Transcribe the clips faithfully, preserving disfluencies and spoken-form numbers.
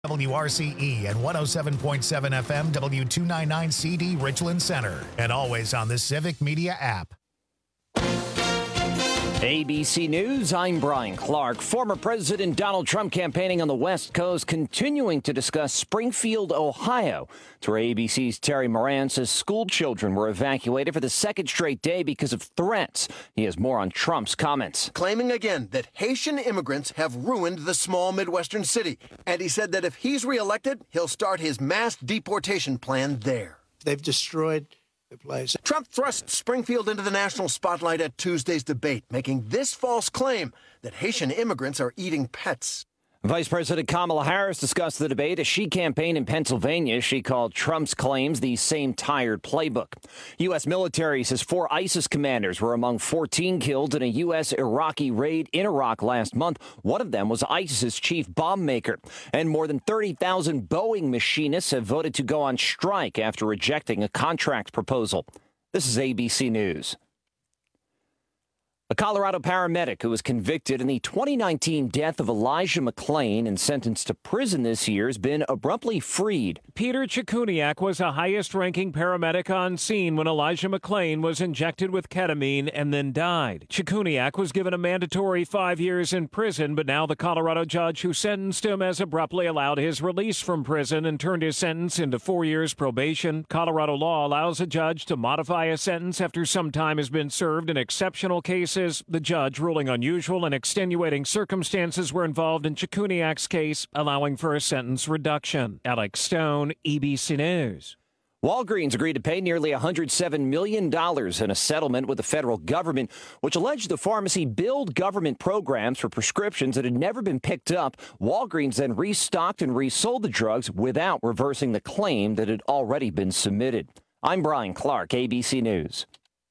W R C E and one oh seven point seven F M W two ninety-nine C D Richland Center. And always on the Civic Media app. A B C News, I'm Brian Clark. Former President Donald Trump campaigning on the West Coast, continuing to discuss Springfield, Ohio. To A B C's Terry Moran says school children were evacuated for the second straight day because of threats. He has more on Trump's comments. Claiming again that Haitian immigrants have ruined the small Midwestern city. And he said that if he's reelected, he'll start his mass deportation plan there. They've destroyed the place. Trump thrust Springfield into the national spotlight at Tuesday's debate, making this false claim that Haitian immigrants are eating pets. Vice President Kamala Harris discussed the debate as she campaigned in Pennsylvania. She called Trump's claims the same tired playbook. U S military says four ISIS commanders were among fourteen killed in a U S Iraqi raid in Iraq last month. One of them was ISIS's chief bomb maker. And more than thirty thousand Boeing machinists have voted to go on strike after rejecting a contract proposal. This is A B C News. A Colorado paramedic who was convicted in the twenty nineteen death of Elijah McClain and sentenced to prison this year has been abruptly freed. Peter Chikuniak was the highest-ranking paramedic on scene when Elijah McClain was injected with ketamine and then died. Chikuniak was given a mandatory five years in prison, but now the Colorado judge who sentenced him has abruptly allowed his release from prison and turned his sentence into four years probation. Colorado law allows a judge to modify a sentence after some time has been served in exceptional cases. The judge ruling unusual and extenuating circumstances were involved in Chikuniak's case, allowing for a sentence reduction. Alex Stone, A B C News. Walgreens agreed to pay nearly one hundred seven million dollars in a settlement with the federal government, which alleged the pharmacy billed government programs for prescriptions that had never been picked up. Walgreens then restocked and resold the drugs without reversing the claim that had already been submitted. I'm Brian Clark, A B C News.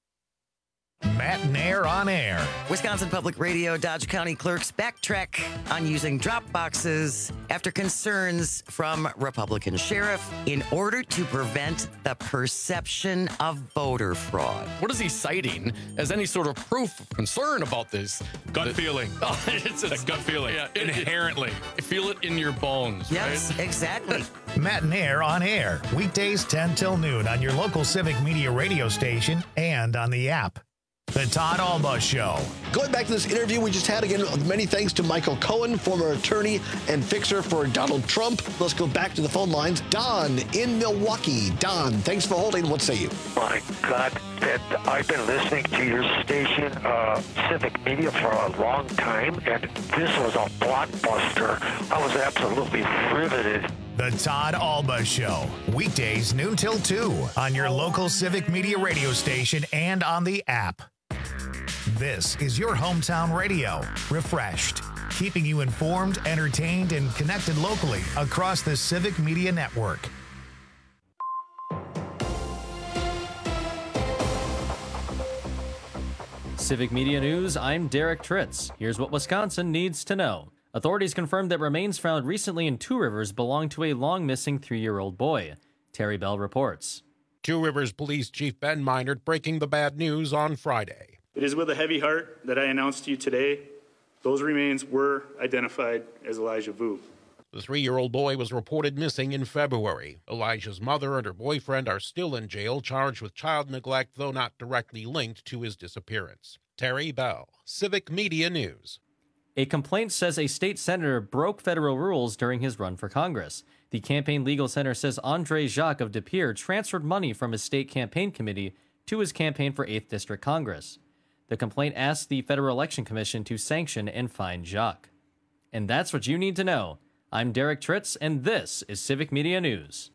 Matt Nair on air. Wisconsin Public Radio Dodge County clerks backtrack on using drop boxes after concerns from Republican sheriff in order to prevent the perception of voter fraud. What is he citing as any sort of proof of concern about this? Gut the, feeling. Oh, it's a gut feeling. Yeah, inherently. You feel it in your bones, yes, right? Exactly. Matt Nair on air. Weekdays ten till noon on your local Civic Media radio station and on the app. The Todd Alba Show. Going back to this interview we just had, again, many thanks to Michael Cohen, former attorney and fixer for Donald Trump. Let's go back to the phone lines. Don in Milwaukee. Don, thanks for holding. What say you? My God, Ed, I've been listening to your station, uh, Civic Media, for a long time, and this was a blockbuster. I was absolutely riveted. The Todd Alba Show. Weekdays noon till two on your local Civic Media radio station and on the app. This is your hometown radio, refreshed, keeping you informed, entertained, and connected locally across the Civic Media Network. Civic Media News, I'm Derek Tritz. Here's what Wisconsin needs to know. Authorities confirmed that remains found recently in Two Rivers belong to a long-missing three-year-old boy. Terry Bell reports. Two Rivers Police Chief Ben Meinert breaking the bad news on Friday. It is with a heavy heart that I announce to you today those remains were identified as Elijah Vu. The three-year-old boy was reported missing in February. Elijah's mother and her boyfriend are still in jail, charged with child neglect, though not directly linked to his disappearance. Terry Bell, Civic Media News. A complaint says a state senator broke federal rules during his run for Congress. The Campaign Legal Center says Andre Jacques of De Pere transferred money from his state campaign committee to his campaign for eighth District Congress. The complaint asks the Federal Election Commission to sanction and fine Jacques. And that's what you need to know. I'm Derek Tritz, and this is Civic Media News.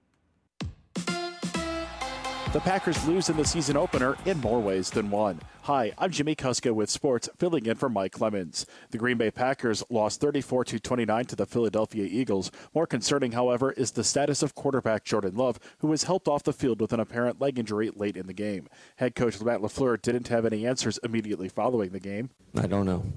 The Packers lose in the season opener in more ways than one. Hi, I'm Jimmy Kuska with sports, filling in for Mike Clemens. The Green Bay Packers lost thirty-four to twenty-nine to the Philadelphia Eagles. More concerning, however, is the status of quarterback Jordan Love, who was helped off the field with an apparent leg injury late in the game. Head coach Matt LaFleur didn't have any answers immediately following the game. I don't know.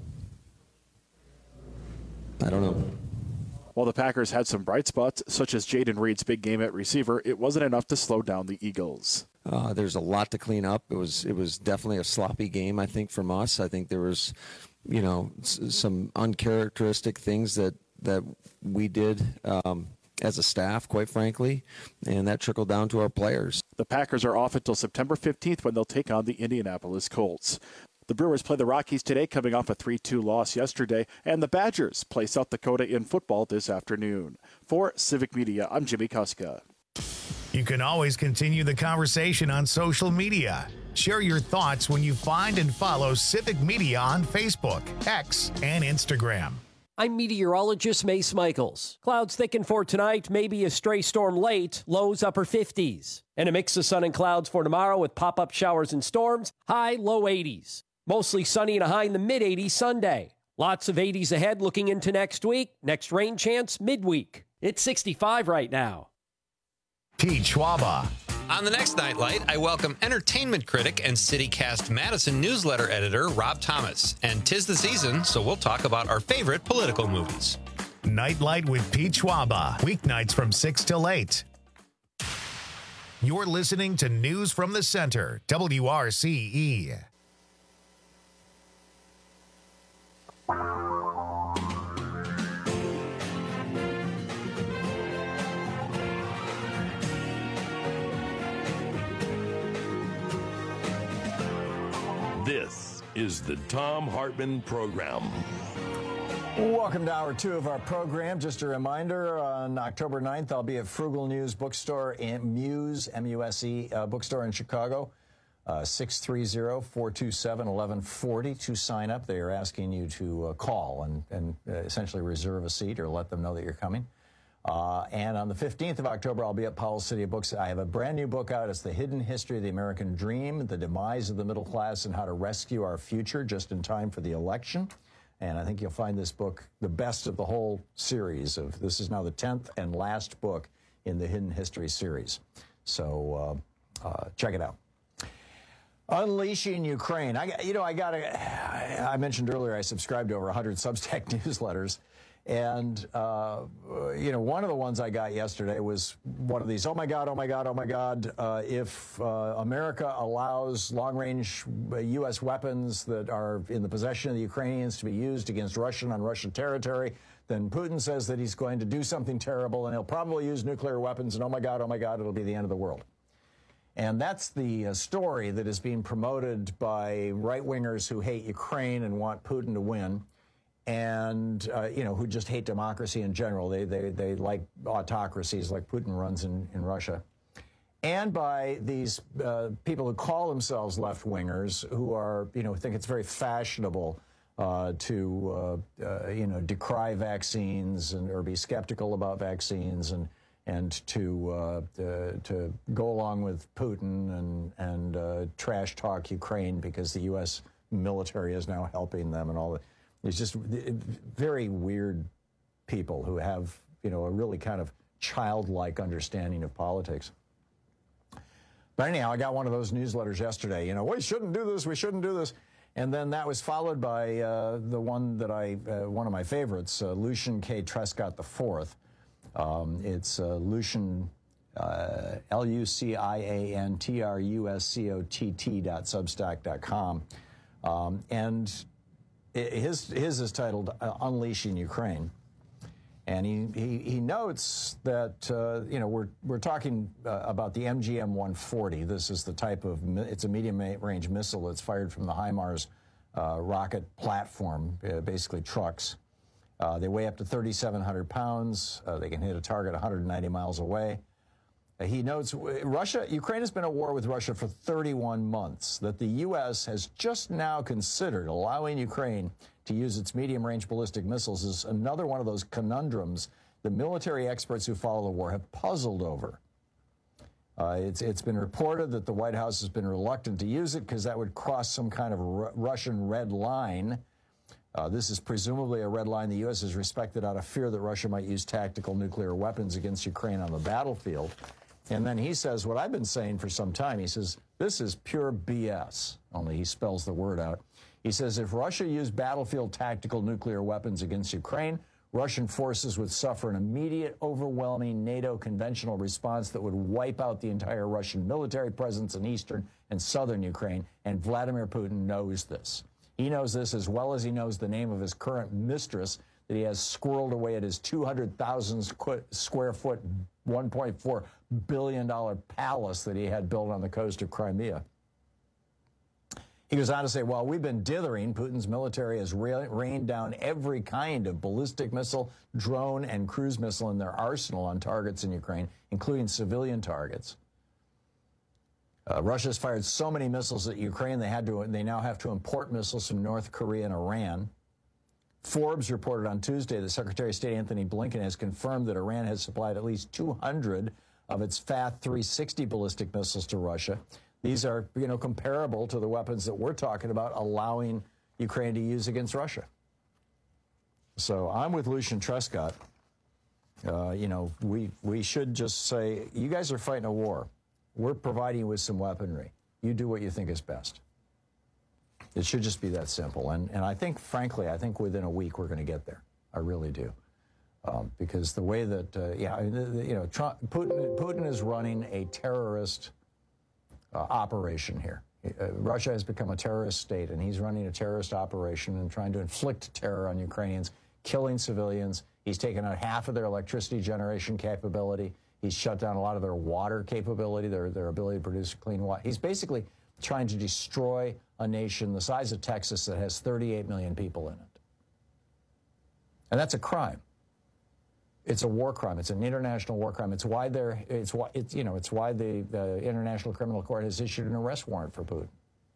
I don't know. While the Packers had some bright spots, such as Jaden Reed's big game at receiver, it wasn't enough to slow down the Eagles. Uh, there's a lot to clean up. It was it was definitely a sloppy game, I think, from us. I think there was, you know, s- some uncharacteristic things that, that we did. Um, as a staff, quite frankly, and that trickled down to our players. The Packers are off until September fifteenth when they'll take on the Indianapolis Colts. The Brewers play the Rockies today, coming off a three two loss yesterday, and the Badgers play South Dakota in football this afternoon. For Civic Media, I'm Jimmy Kuska. You can always continue the conversation on social media. Share your thoughts when you find and follow Civic Media on Facebook, X, and Instagram. I'm meteorologist Mace Michaels. Clouds thicken for tonight, maybe a stray storm late, lows upper fifties. And a mix of sun and clouds for tomorrow with pop-up showers and storms, high low eighties. Mostly sunny and a high in the mid-eighties Sunday. Lots of eighties ahead looking into next week. Next rain chance midweek. It's sixty-five right now. Pete Schwaba. On the next Nightlight, I welcome entertainment critic and CityCast Madison newsletter editor Rob Thomas. And 'tis the season, so we'll talk about our favorite political movies. Nightlight with Pete Schwaba. Weeknights from six till eight. You're listening to News from the Center, W R C E. This is the Thom Hartmann Program. Welcome to hour two of our program. Just a reminder, on October ninth, I'll be at Frugal News Bookstore in Muse, M U S E, uh, bookstore in Chicago. Uh, six three zero, four two seven, one one four zero to sign up. They are asking you to uh, call and, and uh, essentially reserve a seat or let them know that you're coming. Uh, and on the fifteenth of October, I'll be at Powell City Books. I have a brand new book out. It's The Hidden History of the American Dream, The Demise of the Middle Class, and How to Rescue Our Future, just in time for the election. And I think you'll find this book the best of the whole series. Of This is now the tenth and last book in the Hidden History series. So uh, uh, check it out. Unleashing Ukraine. I, you know, I got I mentioned earlier I subscribed to over one hundred Substack newsletters. And, uh, you know, one of the ones I got yesterday was one of these, oh, my God, oh, my God, oh, my God, uh, if uh, America allows long-range U S weapons that are in the possession of the Ukrainians to be used against Russian on Russian territory, then Putin says that he's going to do something terrible, and he'll probably use nuclear weapons, and oh, my God, oh, my God, it'll be the end of the world. And that's the uh, story that is being promoted by right-wingers who hate Ukraine and want Putin to win. And, uh, you know, who just hate democracy in general. They, they, they like autocracies like Putin runs in, in Russia. And by these uh, people who call themselves left-wingers who are, you know, think it's very fashionable uh, to, uh, uh, you know, decry vaccines and or be skeptical about vaccines and and to uh, uh, to go along with Putin and, and uh, trash talk Ukraine because the U S military is now helping them and all that. It's just very weird people who have, you know, a really kind of childlike understanding of politics. But anyhow, I got one of those newsletters yesterday. You know, we shouldn't do this, we shouldn't do this. And then that was followed by uh, the one that I, uh, one of my favorites, uh, Lucian K. Trescott the fourth. Um, it's uh, Lucian, uh, L U C I A N T R U S C O T T dot substack dot com. Um, and His his is titled uh, "Unleashing Ukraine," and he he, he notes that uh, you know we're we're talking uh, about the M G M one forty. This is the type of it's a medium range missile that's fired from the HIMARS uh, rocket platform, uh, basically trucks. Uh, they weigh up to thirty-seven hundred pounds. Uh, they can hit a target one hundred ninety miles away. He notes Russia, Ukraine has been at war with Russia for thirty-one months, that the U S has just now considered allowing Ukraine to use its medium-range ballistic missiles is another one of those conundrums the military experts who follow the war have puzzled over. Uh, it's, it's been reported that the White House has been reluctant to use it because that would cross some kind of R- Russian red line. Uh, this is presumably a red line the U S has respected out of fear that Russia might use tactical nuclear weapons against Ukraine on the battlefield. And then he says what I've been saying for some time. He says, this is pure B S, only he spells the word out. He says, if Russia used battlefield tactical nuclear weapons against Ukraine, Russian forces would suffer an immediate, overwhelming NATO conventional response that would wipe out the entire Russian military presence in eastern and southern Ukraine, and Vladimir Putin knows this. He knows this as well as he knows the name of his current mistress, that he has squirreled away at his two hundred thousand square foot, one point four billion dollars palace that he had built on the coast of Crimea. He goes on to say, while we've been dithering, Putin's military has ra- rained down every kind of ballistic missile, drone, and cruise missile in their arsenal on targets in Ukraine, including civilian targets. Uh, Russia's fired so many missiles at Ukraine, they had to. They now have to import missiles from North Korea and Iran. Forbes reported on Tuesday that Secretary of State Anthony Blinken has confirmed that Iran has supplied at least two hundred of its F A T three sixty ballistic missiles to Russia. These are, you know, comparable to the weapons that we're talking about allowing Ukraine to use against Russia. So I'm with Lucian Truscott. Uh, you know, we we should just say, you guys are fighting a war. We're providing you with some weaponry. You do what you think is best. It should just be that simple. And and I think, frankly, I think within a week we're going to get there. I really do. Um, because the way that, uh, yeah, I mean, the, the, you know, Trump, Putin, Putin is running a terrorist uh, operation here. Uh, Russia has become a terrorist state, and he's running a terrorist operation and trying to inflict terror on Ukrainians, killing civilians. He's taken out half of their electricity generation capability. He's shut down a lot of their water capability, their, their ability to produce clean water. He's basically trying to destroy a nation the size of Texas that has thirty-eight million people in it. And that's a crime. It's a war crime. It's an international war crime. It's why they're, it's why, it's, you know, it's why the, the International Criminal Court has issued an arrest warrant for Putin.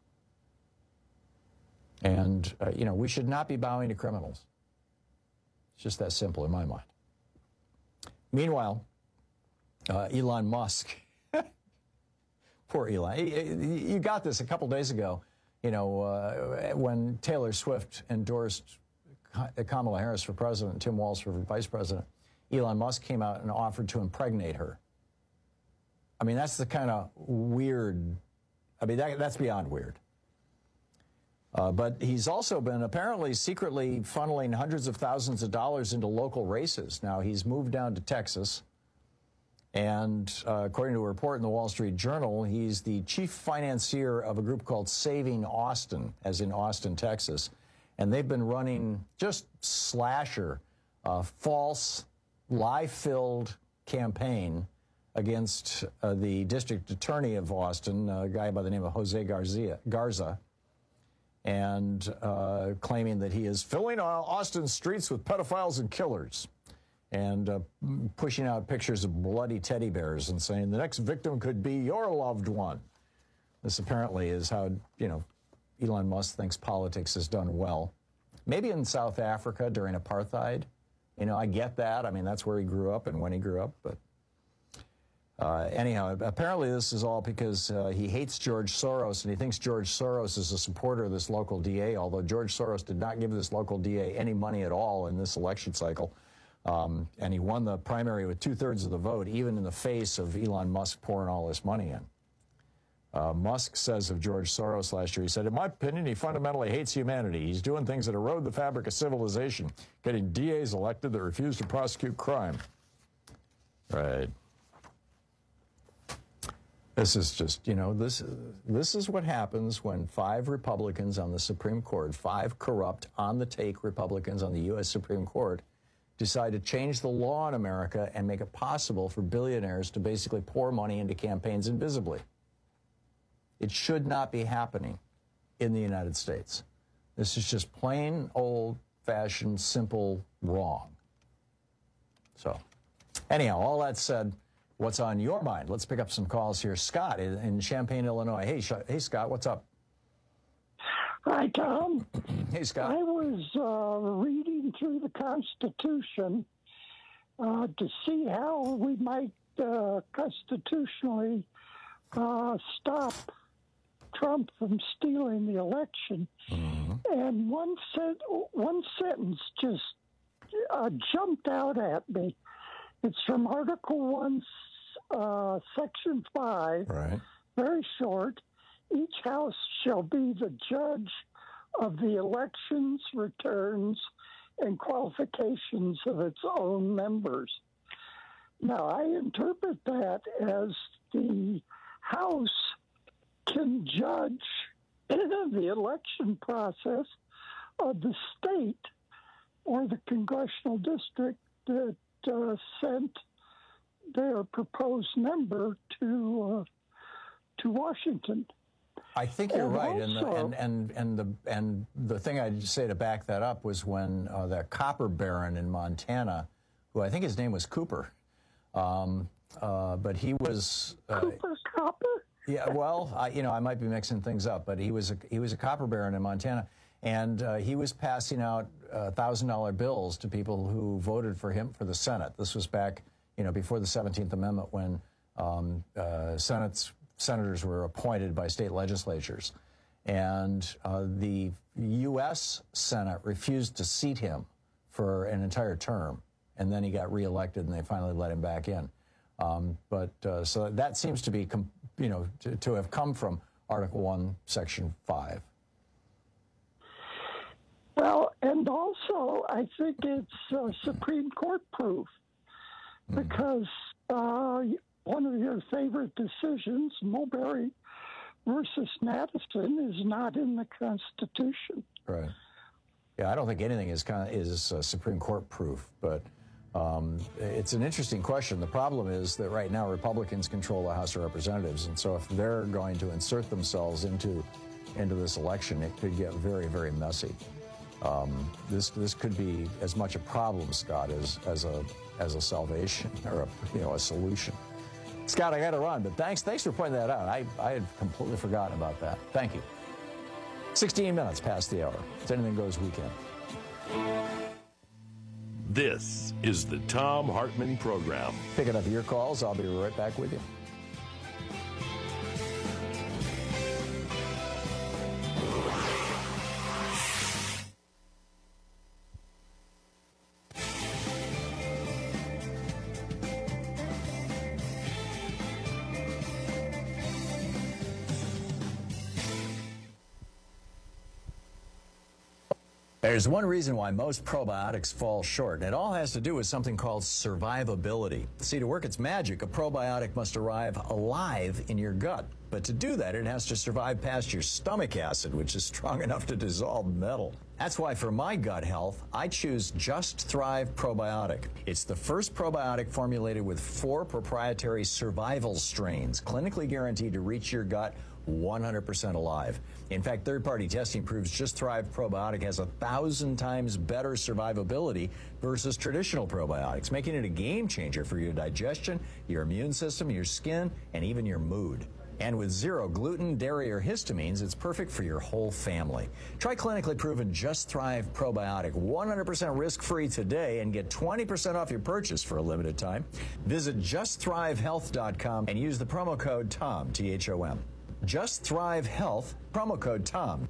And, uh, you know, we should not be bowing to criminals. It's just that simple in my mind. Meanwhile, uh, Elon Musk, poor Elon, you got this a couple days ago, you know, uh, when Taylor Swift endorsed Kamala Harris for president, Tim Walz for vice president. Elon Musk came out and offered to impregnate her. I mean, that's the kind of weird, I mean, that, that's beyond weird. Uh, but he's also been apparently secretly funneling hundreds of thousands of dollars into local races. Now, he's moved down to Texas, and uh, according to a report in the Wall Street Journal, he's the chief financier of a group called Saving Austin, as in Austin, Texas. And they've been running just slasher, uh, false, lie-filled campaign against uh, the district attorney of Austin, a guy by the name of Jose Garcia, Garza, and uh, claiming that he is filling Austin streets with pedophiles and killers, and uh, pushing out pictures of bloody teddy bears and saying the next victim could be your loved one. This apparently is how, you know, Elon Musk thinks politics is done well. Maybe in South Africa during apartheid. You know, I get that. I mean, that's where he grew up and when he grew up. But uh, anyhow, apparently this is all because uh, he hates George Soros, and he thinks George Soros is a supporter of this local D A, although George Soros did not give this local D A any money at all in this election cycle. Um, and he won the primary with two-thirds of the vote, even in the face of Elon Musk pouring all this money in. Uh, Musk says of George Soros last year, he said, in my opinion, he fundamentally hates humanity. He's doing things that erode the fabric of civilization, getting D As elected that refuse to prosecute crime. Right. This is just, you know, this, this is what happens when five Republicans on the Supreme Court, five corrupt, on-the-take Republicans on the U S Supreme Court, decide to change the law in America and make it possible for billionaires to basically pour money into campaigns invisibly. It should not be happening in the United States. This is just plain old-fashioned, simple wrong. So, anyhow, all that said, what's on your mind? Let's pick up some calls here. Scott in Champaign, Illinois. Hey, hey, Scott, what's up? Hi, Tom. Hey, Scott. I was uh, reading through the Constitution uh, to see how we might uh, constitutionally uh, stop Trump from stealing the election. Mm-hmm. And one sent, one sentence just uh, jumped out at me. It's from Article one, uh, Section five. Right. Very short. Each house shall be the judge of the elections, returns, and qualifications of its own members. Now, I interpret that as the House can judge the election process of the state or the congressional district that uh, sent their proposed member to uh, to Washington. I think you're and right, and, the, also, and and and the and the thing I'd say to back that up was when uh, that copper baron in Montana, who I think his name was Cooper, um, uh, but he was uh, Cooper Copper. Yeah, well, I, you know, I might be mixing things up, but he was a, he was a copper baron in Montana, and uh, he was passing out uh, thousand dollar bills to people who voted for him for the Senate. This was back, you know, before the seventeenth Amendment, when um, uh, Senate's senators were appointed by state legislatures, and uh, the U S Senate refused to seat him for an entire term, and then he got reelected, and they finally let him back in. Um, but uh, so that seems to be, com- you know, to, to have come from Article One, Section Five. Well, and also I think it's uh, Supreme Court proof, mm-hmm. because uh, one of your favorite decisions, Mulberry versus Madison, is not in the Constitution. Right. Yeah, I don't think anything is kind of, is uh, Supreme Court proof, but um, it's an interesting question. The problem is that right now Republicans control the House of Representatives, and so if they're going to insert themselves into into this election, it could get very, very messy. Um, this this could be as much a problem, Scott, as as a as a salvation or a, you know a solution. Scott, I got to run, but thanks thanks for pointing that out. I, I had completely forgotten about that. Thank you. sixteen minutes past the hour. It's Anything Goes weekend. This is the Thom Hartmann Program. Picking up your calls. I'll be right back with you. There's one reason why most probiotics fall short, and it all has to do with something called survivability. See, to work its magic, a probiotic must arrive alive in your gut. But to do that, it has to survive past your stomach acid, which is strong enough to dissolve metal. That's why for my gut health, I choose Just Thrive Probiotic. It's the first probiotic formulated with four proprietary survival strains, clinically guaranteed to reach your gut one hundred percent alive. In fact, third-party testing proves Just Thrive Probiotic has a thousand times better survivability versus traditional probiotics, making it a game changer for your digestion, your immune system, your skin, and even your mood. And with zero gluten, dairy, or histamines, it's perfect for your whole family. Try clinically proven Just Thrive Probiotic one hundred percent risk-free today and get twenty percent off your purchase for a limited time. Visit just thrive health dot com and use the promo code TOM, T H O M. Just Thrive Health, promo code TOM.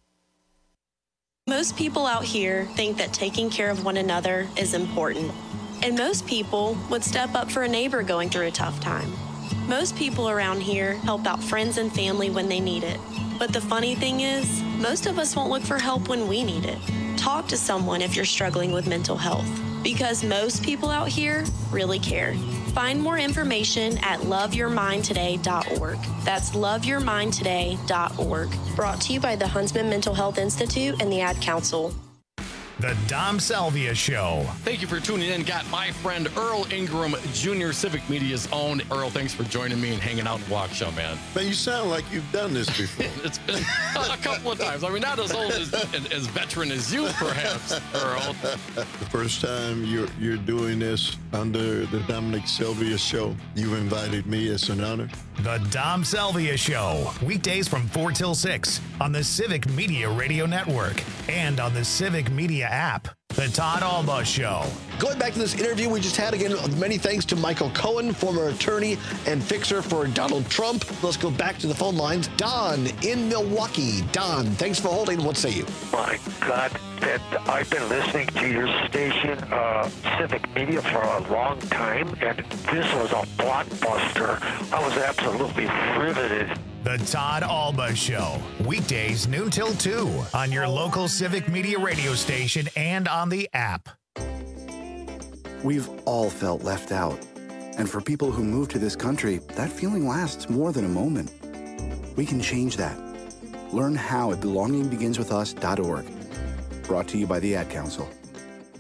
Most people out here think that taking care of one another is important. And most people would step up for a neighbor going through a tough time. Most people around here help out friends and family when they need it. But the funny thing is, most of us won't look for help when we need it. Talk to someone if you're struggling with mental health, because most people out here really care. Find more information at love your mind today dot org. That's love your mind today dot org. Brought to you by the Huntsman Mental Health Institute and the Ad Council. The Dom Salvia Show. Thank you for tuning in. Got my friend Earl Ingram Junior, Civic Media's own. Earl, thanks for joining me and hanging out in Waukesha, man. Man, you sound like you've done this before. It's been a couple of times. I mean, not as old as, as veteran as you, perhaps, Earl. The first time you're, you're doing this under the Dominic Salvia Show, you've invited me. It's an honor. The Dom Salvia Show, weekdays from four till six on the Civic Media Radio Network and on the Civic Media app. The Todd Alba Show. Going back to this interview we just had, again, many thanks to Michael Cohen, former attorney and fixer for Donald Trump. Let's go back to the phone lines. Don in Milwaukee. Don, thanks for holding. What say you? My God, Ted, I've been listening to your station, uh, Civic Media, for a long time, and this was a blockbuster. I was absolutely riveted. The Todd Alba Show, weekdays noon till two on your local Civic Media radio station and on the app. We've all felt left out. And for people who move to this country, that feeling lasts more than a moment. We can change that. Learn how at belonging begins with us dot org. Brought to you by the Ad Council.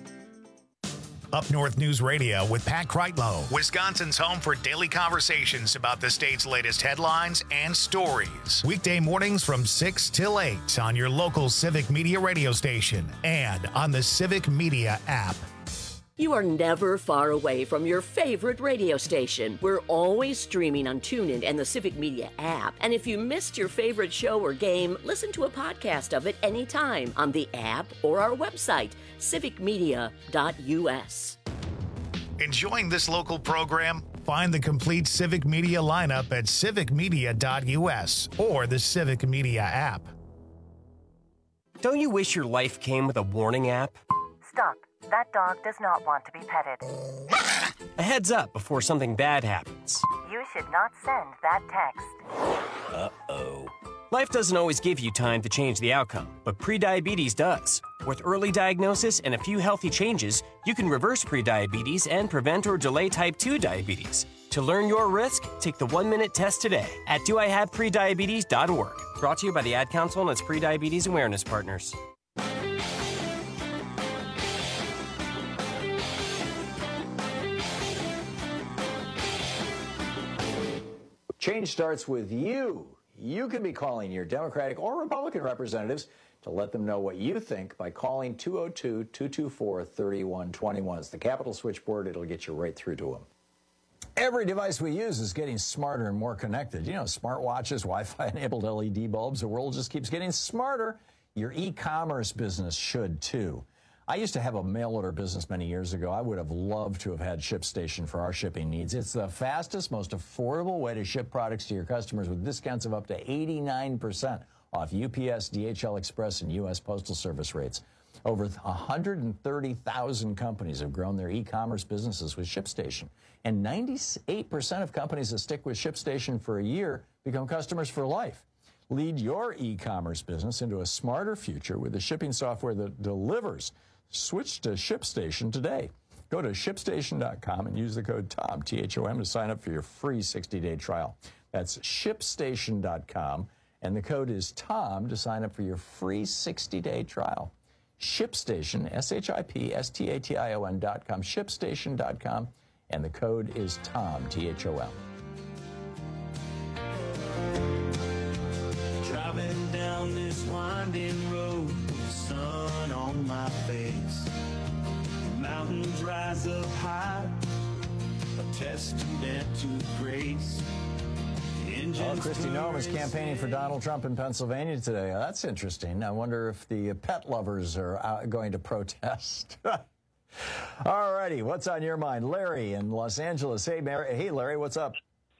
Up North News Radio with Pat Kreitlow, Wisconsin's home for daily conversations about the state's latest headlines and stories. Weekday mornings from six till eight on your local Civic Media radio station and on the Civic Media app. You are never far away from your favorite radio station. We're always streaming on TuneIn and the Civic Media app. And if you missed your favorite show or game, listen to a podcast of it anytime on the app or our website, civic media dot u s. Enjoying this local program? Find the complete Civic Media lineup at civic media dot u s or the Civic Media app. Don't you wish your life came with a warning app? Stop. That dog does not want to be petted. A heads up before something bad happens. You should not send that text. Uh-oh. Life doesn't always give you time to change the outcome, but prediabetes does. With early diagnosis and a few healthy changes, you can reverse prediabetes and prevent or delay type two diabetes. To learn your risk, take the one-minute test today at do I have prediabetes dot org. Brought to you by the Ad Council and its Prediabetes Awareness Partners. Change starts with you. You can be calling your Democratic or Republican representatives to let them know what you think by calling two oh two, two two four, three one two one. It's the Capitol switchboard. It'll get you right through to them. Every device we use is getting smarter and more connected. You know, smartwatches, Wi-Fi enabled L E D bulbs. The world just keeps getting smarter. Your e-commerce business should too. I used to have a mail order business many years ago. I would have loved to have had ShipStation for our shipping needs. It's the fastest, most affordable way to ship products to your customers with discounts of up to eighty-nine percent off U P S, D H L Express, and U S Postal Service rates. Over one hundred thirty thousand companies have grown their e-commerce businesses with ShipStation. And ninety-eight percent of companies that stick with ShipStation for a year become customers for life. Lead your e-commerce business into a smarter future with the shipping software that delivers. Switch to ShipStation today. Go to ship station dot com and use the code TOM, T H O M, to sign up for your free sixty-day trial. That's ship station dot com, and the code is TOM to sign up for your free sixty-day trial. ShipStation, S H I P S T A T I O N dot com, ship station dot com, and the code is TOM, T H O M. Driving down this winding road, with the sun on my face. Mountains rise up high, a testament to grace. Well, Kristi Noem is campaigning for Donald Trump in Pennsylvania today. Uh, that's interesting. I wonder if the pet lovers are uh, going to protest. All righty, what's on your mind? Larry in Los Angeles. Hey, Mary. Hey, Larry, what's up?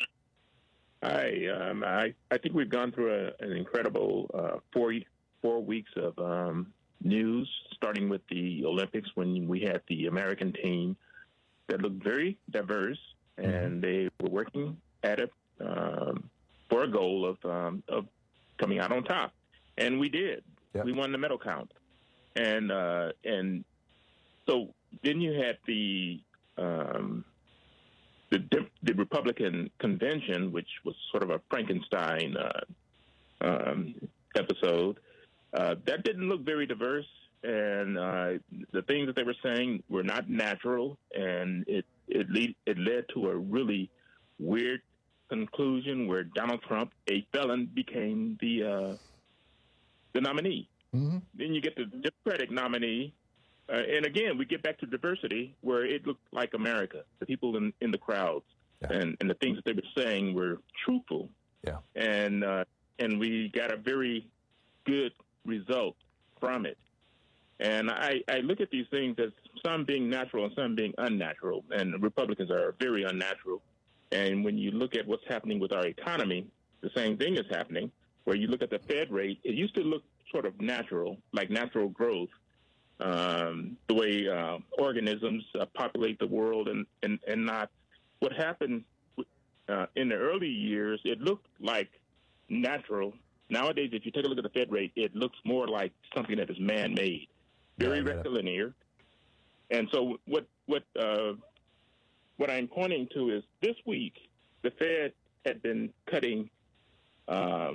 Hi. Um, I, I think we've gone through a, an incredible uh, four, four weeks of um, news, starting with the Olympics when we had the American team that looked very diverse, and they were working at it um, for a goal of um, of coming out on top, and we did. Yep. We won the medal count, and uh, and so then you had the um, the the Republican convention, which was sort of a Frankenstein uh, um, episode. Uh, that didn't look very diverse, and uh, the things that they were saying were not natural, and it it, lead, it led to a really weird conclusion where Donald Trump, a felon, became the uh, the nominee. Mm-hmm. Then you get the Democratic nominee, uh, and again we get back to diversity, where it looked like America. The people in, in the crowds yeah. and, and the things that they were saying were truthful. Yeah, and uh, and we got a very good result from it. And I, I look at these things as some being natural and some being unnatural, and Republicans are very unnatural. And when you look at what's happening with our economy, the same thing is happening, where you look at the Fed rate, it used to look sort of natural, like natural growth, um, the way uh, organisms uh, populate the world, and, and, and not what happened uh, in the early years. It looked like natural. Nowadays, if you take a look at the Fed rate, it looks more like something that is man-made, very yeah, rectilinear. And so what what uh, what I'm pointing to is this week, the Fed had been cutting uh,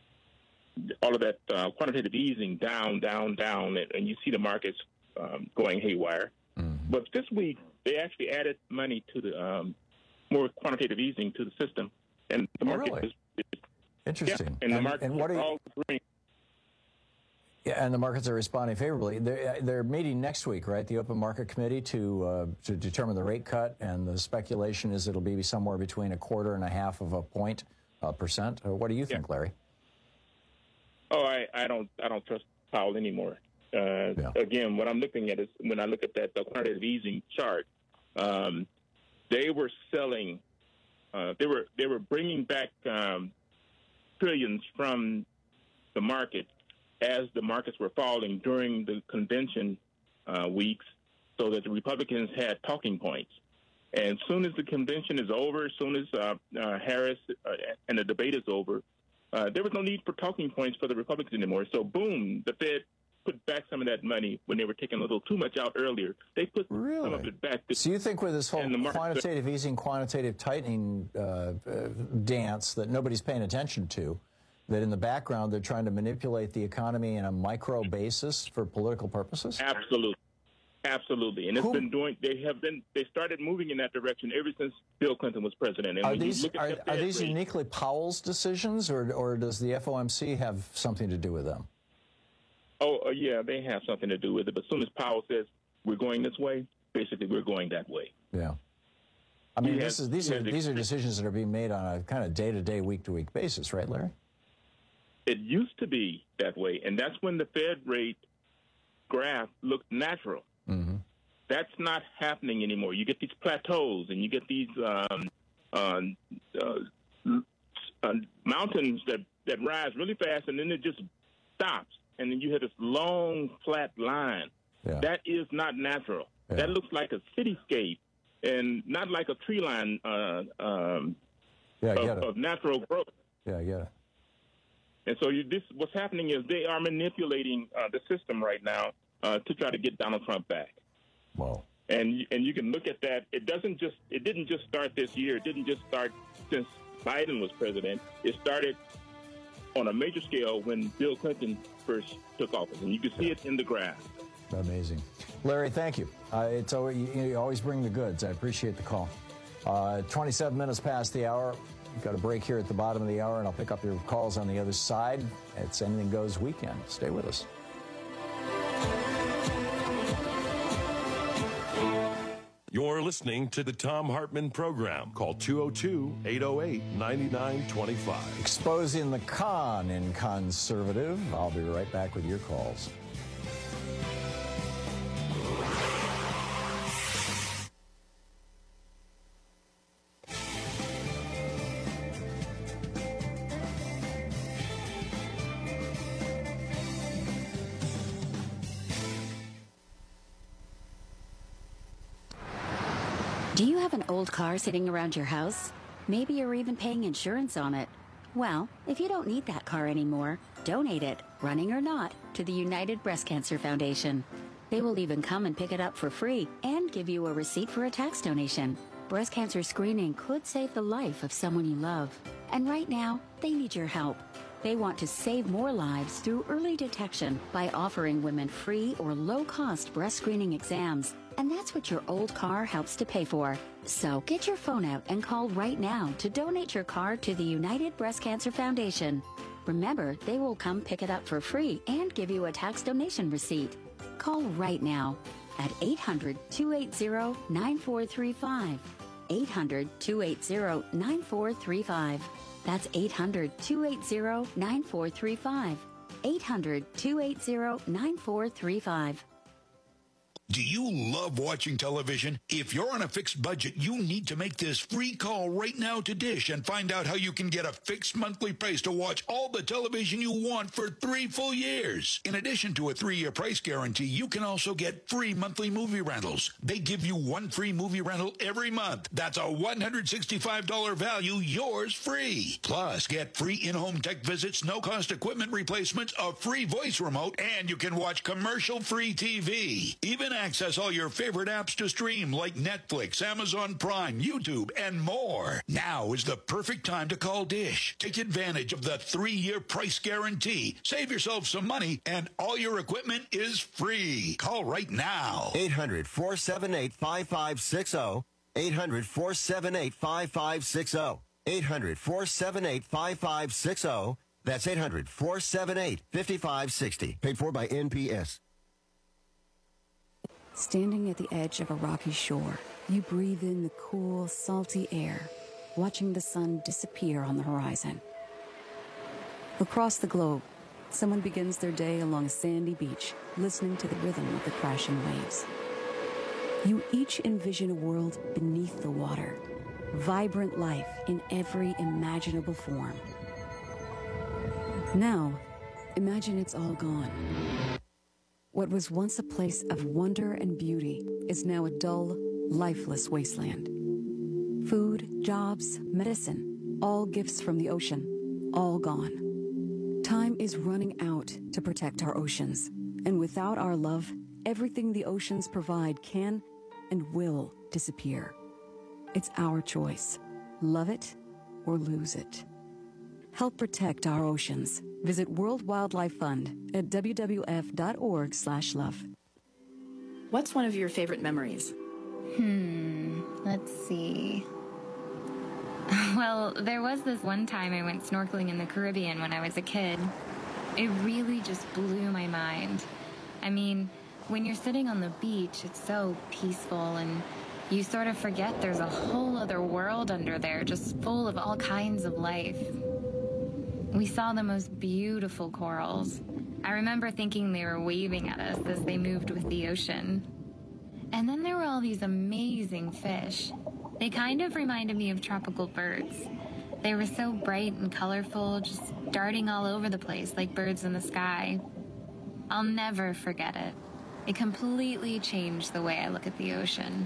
all of that uh, quantitative easing down, down, down, and, and you see the markets um, going haywire. Mm-hmm. But this week, they actually added money to the um, more quantitative easing to the system, and the market oh, really? is, is interesting. Yeah, and, and the market and what are you, all agreeing. Yeah, and the markets are responding favorably. They're, they're meeting next week, right? The Open Market Committee to uh, to determine the rate cut, and the speculation is it'll be somewhere between a quarter and a half of a point uh, percent. Uh, what do you think, yeah. Larry? Oh, I, I don't I don't trust Powell anymore. Uh, yeah. Again, what I'm looking at is when I look at that the quantitative easing chart, um, they were selling, uh, they were they were bringing back um, trillions from the market as the markets were falling during the convention uh, weeks, so that the Republicans had talking points. And as soon as the convention is over, as soon as uh, uh, Harris uh, and the debate is over, uh, there was no need for talking points for the Republicans anymore. So, boom, the Fed put back some of that money when they were taking a little too much out earlier. They put really? some of it back. To, so you think with this whole quantitative easing, quantitative tightening uh, uh, dance that nobody's paying attention to, that in the background they're trying to manipulate the economy in a micro basis for political purposes? Absolutely. Absolutely. And it's Who? been doing, they have been, they started moving in that direction ever since Bill Clinton was president. And are when these, you look at are, the are these rate, uniquely Powell's decisions, or, or does the F O M C have something to do with them? Oh, uh, yeah, they have something to do with it. But as soon as Powell says we're going this way, basically we're going that way. Yeah. I mean, He this has- is, these he are has these are decisions that are being made on a kind of day-to-day, week-to-week basis, right, Larry? It used to be that way, and that's when the Fed rate graph looked natural. Mm-hmm. That's not happening anymore. You get these plateaus, and you get these um, uh, uh, uh, mountains that, that rise really fast, and then it just stops, and then you have this long, flat line. Yeah. That is not natural. Yeah. That looks like a cityscape, and not like a tree line uh, um, Yeah, I get of, it. of natural growth. Yeah, I get it. And so you, this, what's happening is they are manipulating uh, the system right now uh, to try to get Donald Trump back. Wow. And and you can look at that. It doesn't just. It didn't just start this year. It didn't just start since Biden was president. It started on a major scale when Bill Clinton first took office, and you can see yeah. it in the graph. Amazing. Larry, thank you. Uh, it's always, you, you always bring the goods. I appreciate the call. Uh, twenty-seven minutes past the hour. We've got a break here at the bottom of the hour, and I'll pick up your calls on the other side. It's Anything Goes Weekend. Stay with us. You're listening to the Thom Hartmann Program. Call two oh two, eight oh eight, nine nine two five. Exposing the con in conservative. I'll be right back with your calls. Do you have an old car sitting around your house? Maybe you're even paying insurance on it. Well, if you don't need that car anymore, donate it, running or not, to the United Breast Cancer Foundation. They will even come and pick it up for free and give you a receipt for a tax donation. Breast cancer screening could save the life of someone you love. And right now, they need your help. They want to save more lives through early detection by offering women free or low-cost breast screening exams. And that's what your old car helps to pay for. So get your phone out and call right now to donate your car to the United Breast Cancer Foundation. Remember, they will come pick it up for free and give you a tax donation receipt. Call right now at eight hundred, two eight zero, nine four three five. eight hundred, two eight zero, nine four three five. That's eight hundred, two eight zero, nine four three five. eight hundred, two eight zero, nine four three five. Do you love watching television? If you're on a fixed budget, you need to make this free call right now to Dish and find out how you can get a fixed monthly price to watch all the television you want for three full years. In addition to a three-year price guarantee, you can also get free monthly movie rentals. They give you one free movie rental every month. That's a one hundred sixty-five dollars value, yours free. Plus, get free in-home tech visits, no-cost equipment replacements, a free voice remote, and you can watch commercial-free T V. Even access all your favorite apps to stream like Netflix, Amazon Prime, YouTube, and more. Now is the perfect time to call Dish. Take advantage of the three-year price guarantee. Save yourself some money, and all your equipment is free. Call right now. eight hundred, four seven eight, five five six zero. eight hundred, four seven eight, five five six zero. eight hundred, four seven eight, five five six zero. That's eight hundred, four seven eight, five five six zero. Paid for by N P S. Standing at the edge of a rocky shore, you breathe in the cool, salty air, watching the sun disappear on the horizon. Across the globe, someone begins their day along a sandy beach, listening to the rhythm of the crashing waves. You each envision a world beneath the water, vibrant life in every imaginable form. Now, imagine it's all gone. What was once a place of wonder and beauty is now a dull, lifeless wasteland. Food, jobs, medicine, all gifts from the ocean, all gone. Time is running out to protect our oceans, and without our love, everything the oceans provide can and will disappear. It's our choice. Love it or lose it. Help protect our oceans. Visit World Wildlife Fund at w w f dot org slash love. What's one of your favorite memories? Hmm, let's see. Well, there was this one time I went snorkeling in the Caribbean when I was a kid. It really just blew my mind. I mean, when you're sitting on the beach, it's so peaceful, and you sort of forget there's a whole other world under there, just full of all kinds of life. We saw the most beautiful corals. I remember thinking they were waving at us as they moved with the ocean. And then there were all these amazing fish. They kind of reminded me of tropical birds. They were so bright and colorful, just darting all over the place like birds in the sky. I'll never forget it. It completely changed the way I look at the ocean.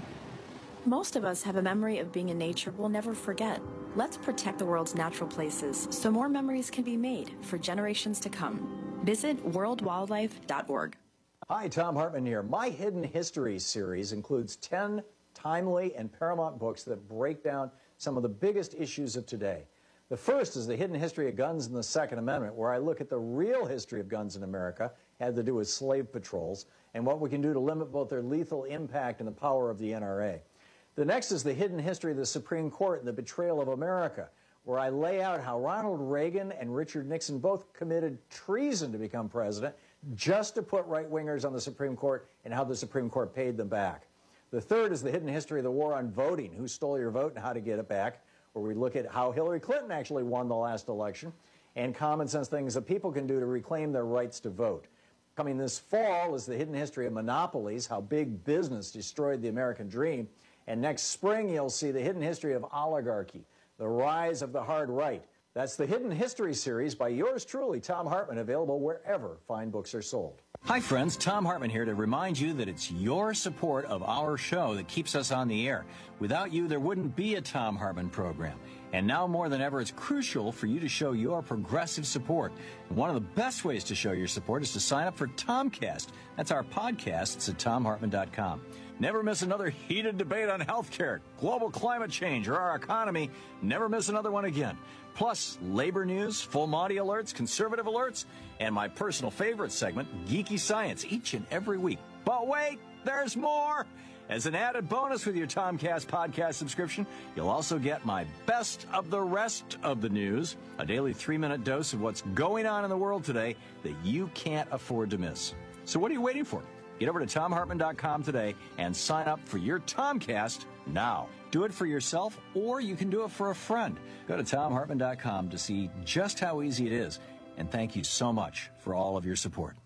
Most of us have a memory of being in nature we'll never forget. Let's protect the world's natural places so more memories can be made for generations to come. Visit world wildlife dot org. Hi, Thom Hartmann here. My Hidden History series includes ten timely and paramount books that break down some of the biggest issues of today. The first is The Hidden History of Guns and the Second Amendment, where I look at the real history of guns in America, had to do with slave patrols, and what we can do to limit both their lethal impact and the power of the N R A. The next is The Hidden History of the Supreme Court and the Betrayal of America, where I lay out how Ronald Reagan and Richard Nixon both committed treason to become president just to put right-wingers on the Supreme Court and how the Supreme Court paid them back. The third is The Hidden History of the War on Voting, who stole your vote and how to get it back, where we look at how Hillary Clinton actually won the last election and common sense things that people can do to reclaim their rights to vote. Coming this fall is The Hidden History of Monopolies, how big business destroyed the American dream. And next spring, you'll see The Hidden History of Oligarchy, the rise of the hard right. That's the Hidden History series by yours truly, Thom Hartmann, available wherever fine books are sold. Hi, friends. Thom Hartmann here to remind you that it's your support of our show that keeps us on the air. Without you, there wouldn't be a Thom Hartmann program. And now more than ever, it's crucial for you to show your progressive support. And one of the best ways to show your support is to sign up for Tomcast. That's our podcast. It's at tom hartmann dot com. Never miss another heated debate on healthcare, global climate change, or our economy. Never miss another one again. Plus, labor news, full Monty alerts, conservative alerts, and my personal favorite segment, Geeky Science, each and every week. But wait, there's more! As an added bonus with your Tomcast podcast subscription, you'll also get my best of the rest of the news, a daily three-minute dose of what's going on in the world today that you can't afford to miss. So what are you waiting for? Get over to tom hartmann dot com today and sign up for your Tomcast now. Do it for yourself, or you can do it for a friend. Go to tom hartmann dot com to see just how easy it is. And thank you so much for all of your support.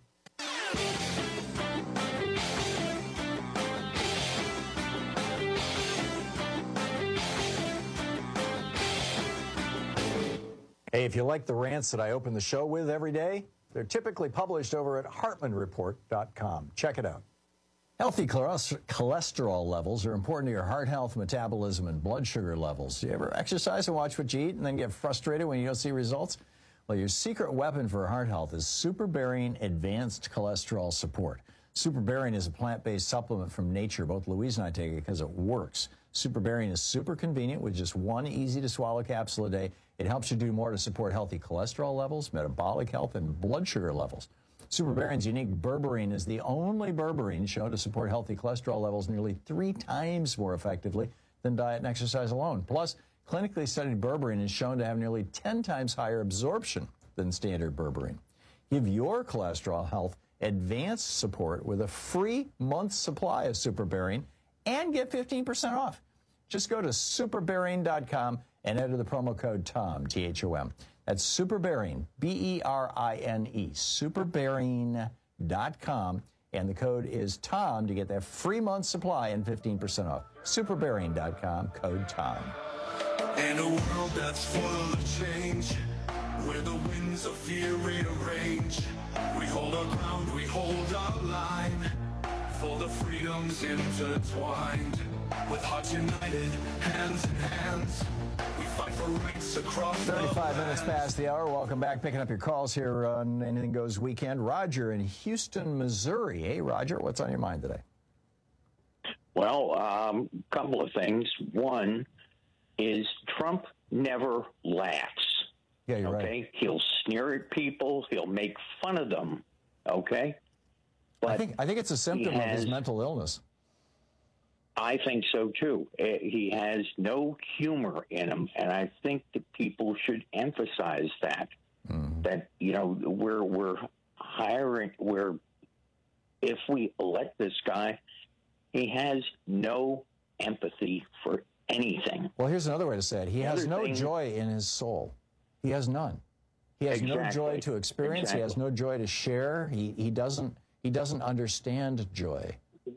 Hey, if you like the rants that I open the show with every day, they're typically published over at hartmann report dot com. Check it out. Healthy cholesterol levels are important to your heart health, metabolism, and blood sugar levels. Do you ever exercise and watch what you eat and then get frustrated when you don't see results? Well, your secret weapon for heart health is Super Barium Advanced Cholesterol Support. Superberrying is a plant-based supplement from nature. Both Louise and I take it because it works. Superberrying is super convenient with just one easy-to-swallow capsule a day. It helps you do more to support healthy cholesterol levels, metabolic health, and blood sugar levels. Superberrying's unique berberine is the only berberine shown to support healthy cholesterol levels nearly three times more effectively than diet and exercise alone. Plus, clinically studied berberine is shown to have nearly ten times higher absorption than standard berberine. Give your cholesterol health advanced support with a free month's supply of Superberrying and get fifteen percent off. Just go to superberrying dot com and enter the promo code TOM, T H O M. That's Superberrying, B E R I N E, superberrying dot com, and the code is TOM to get that free month supply and fifteen percent off. superberrying dot com, code TOM. In a world that's full of change, where the winds of fear rearrange, we hold our ground, we hold our line, for the freedoms intertwined. With hearts united, hands in hands, we fight for rights across thirty-five minutes past the hour. Welcome back. Picking up your calls here on Anything Goes Weekend. Roger in Houston, Missouri. Hey, Roger, what's on your mind today? Well, a um, couple of things. One is Trump never laughs. Yeah, you're okay? right. He'll sneer at people. He'll make fun of them. Okay? But I think I think it's a symptom has, of his mental illness. I think so, too. Uh, he has no humor in him, and I think that people should emphasize that, mm-hmm. that, you know, we're, we're hiring, we're, if we elect this guy, he has no empathy for anything. Well, here's another way to say it. He the has no thing, joy in his soul. He has none. He has exactly, no joy to experience. Exactly. He has no joy to share. He, he doesn't, he doesn't understand joy.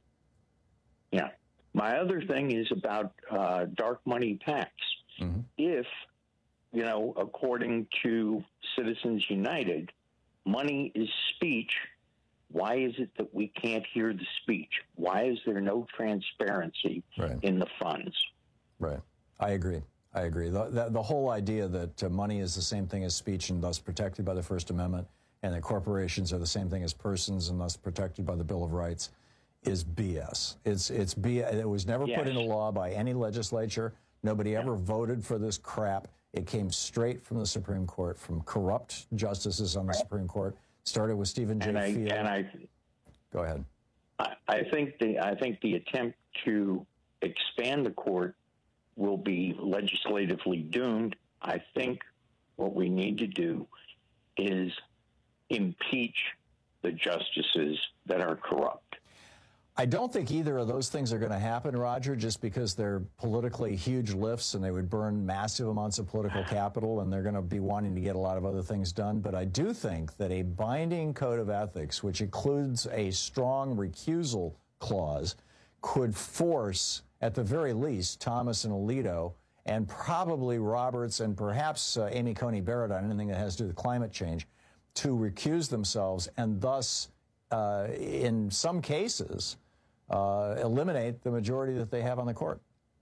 Yeah. My other thing is about uh, dark money PACs. Mm-hmm. If, you know, according to Citizens United, money is speech, why is it that we can't hear the speech? Why is there no transparency right. in the funds? Right. I agree. I agree. The, the, the whole idea that uh, money is the same thing as speech and thus protected by the First Amendment, and that corporations are the same thing as persons and thus protected by the Bill of Rights, is B S. It's it's B S. It was never yes. put into law by any legislature. Nobody ever yeah. voted for this crap. It came straight from the Supreme Court, from corrupt justices on the Supreme Court. Started with Stephen J. And I, Field. And I, Go ahead. I, I think the I think the attempt to expand the court will be legislatively doomed. I think what we need to do is impeach the justices that are corrupt. I don't think either of those things are going to happen, Roger, just because they're politically huge lifts and they would burn massive amounts of political capital, and they're going to be wanting to get a lot of other things done. But I do think that a binding code of ethics, which includes a strong recusal clause, could force, at the very least, Thomas and Alito, and probably Roberts and perhaps uh, Amy Coney Barrett on anything that has to do with climate change, to recuse themselves and thus, uh, in some cases, uh, eliminate the majority that they have on the court.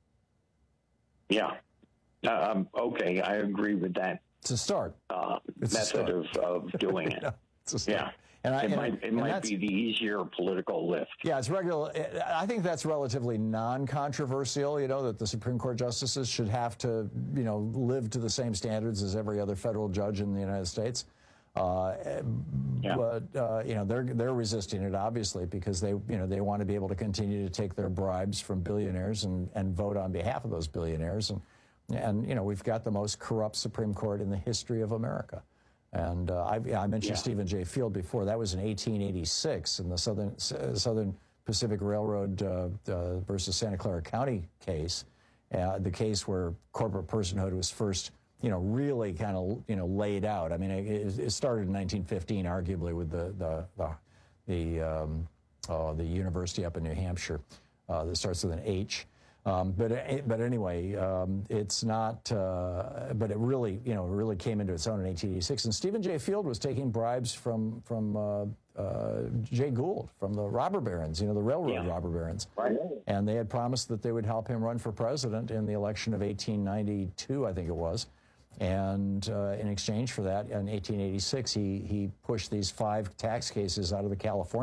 Yeah. Um, okay, I agree with that. It's a start. Uh, it's method a start. Of, of doing it. yeah, it's a start. Yeah. And I, it and might, it and might be the easier political lift. Yeah, it's regular. I think that's relatively non-controversial, you know, that the Supreme Court justices should have to, you know, live to the same standards as every other federal judge in the United States. Uh, yeah. But, uh, you know, they're they're resisting it, obviously, because they, you know, they want to be able to continue to take their bribes from billionaires and, and vote on behalf of those billionaires. And, and, you know, we've got the most corrupt Supreme Court in the history of America. And uh, I, I mentioned yeah. Stephen J. Field before. That was in eighteen eighty-six in the Southern uh, Southern Pacific Railroad uh, uh, versus Santa Clara County case, uh, the case where corporate personhood was first, you know, really kind of, you know, laid out. I mean, it, it started in nineteen fifteen, arguably, with the the the the, um, oh, the university up in New Hampshire uh, that starts with an H. Um, but but anyway, um, it's not. Uh, but it really, you know, really came into its own in eighteen eighty-six. And Stephen J. Field was taking bribes from from uh, uh, Jay Gould, from the robber barons, you know, the railroad yeah. robber barons. Right. And they had promised that they would help him run for president in the election of eighteen ninety-two, I think it was. And uh, in exchange for that, in eighteen eighty-six, he he pushed these five tax cases out of the California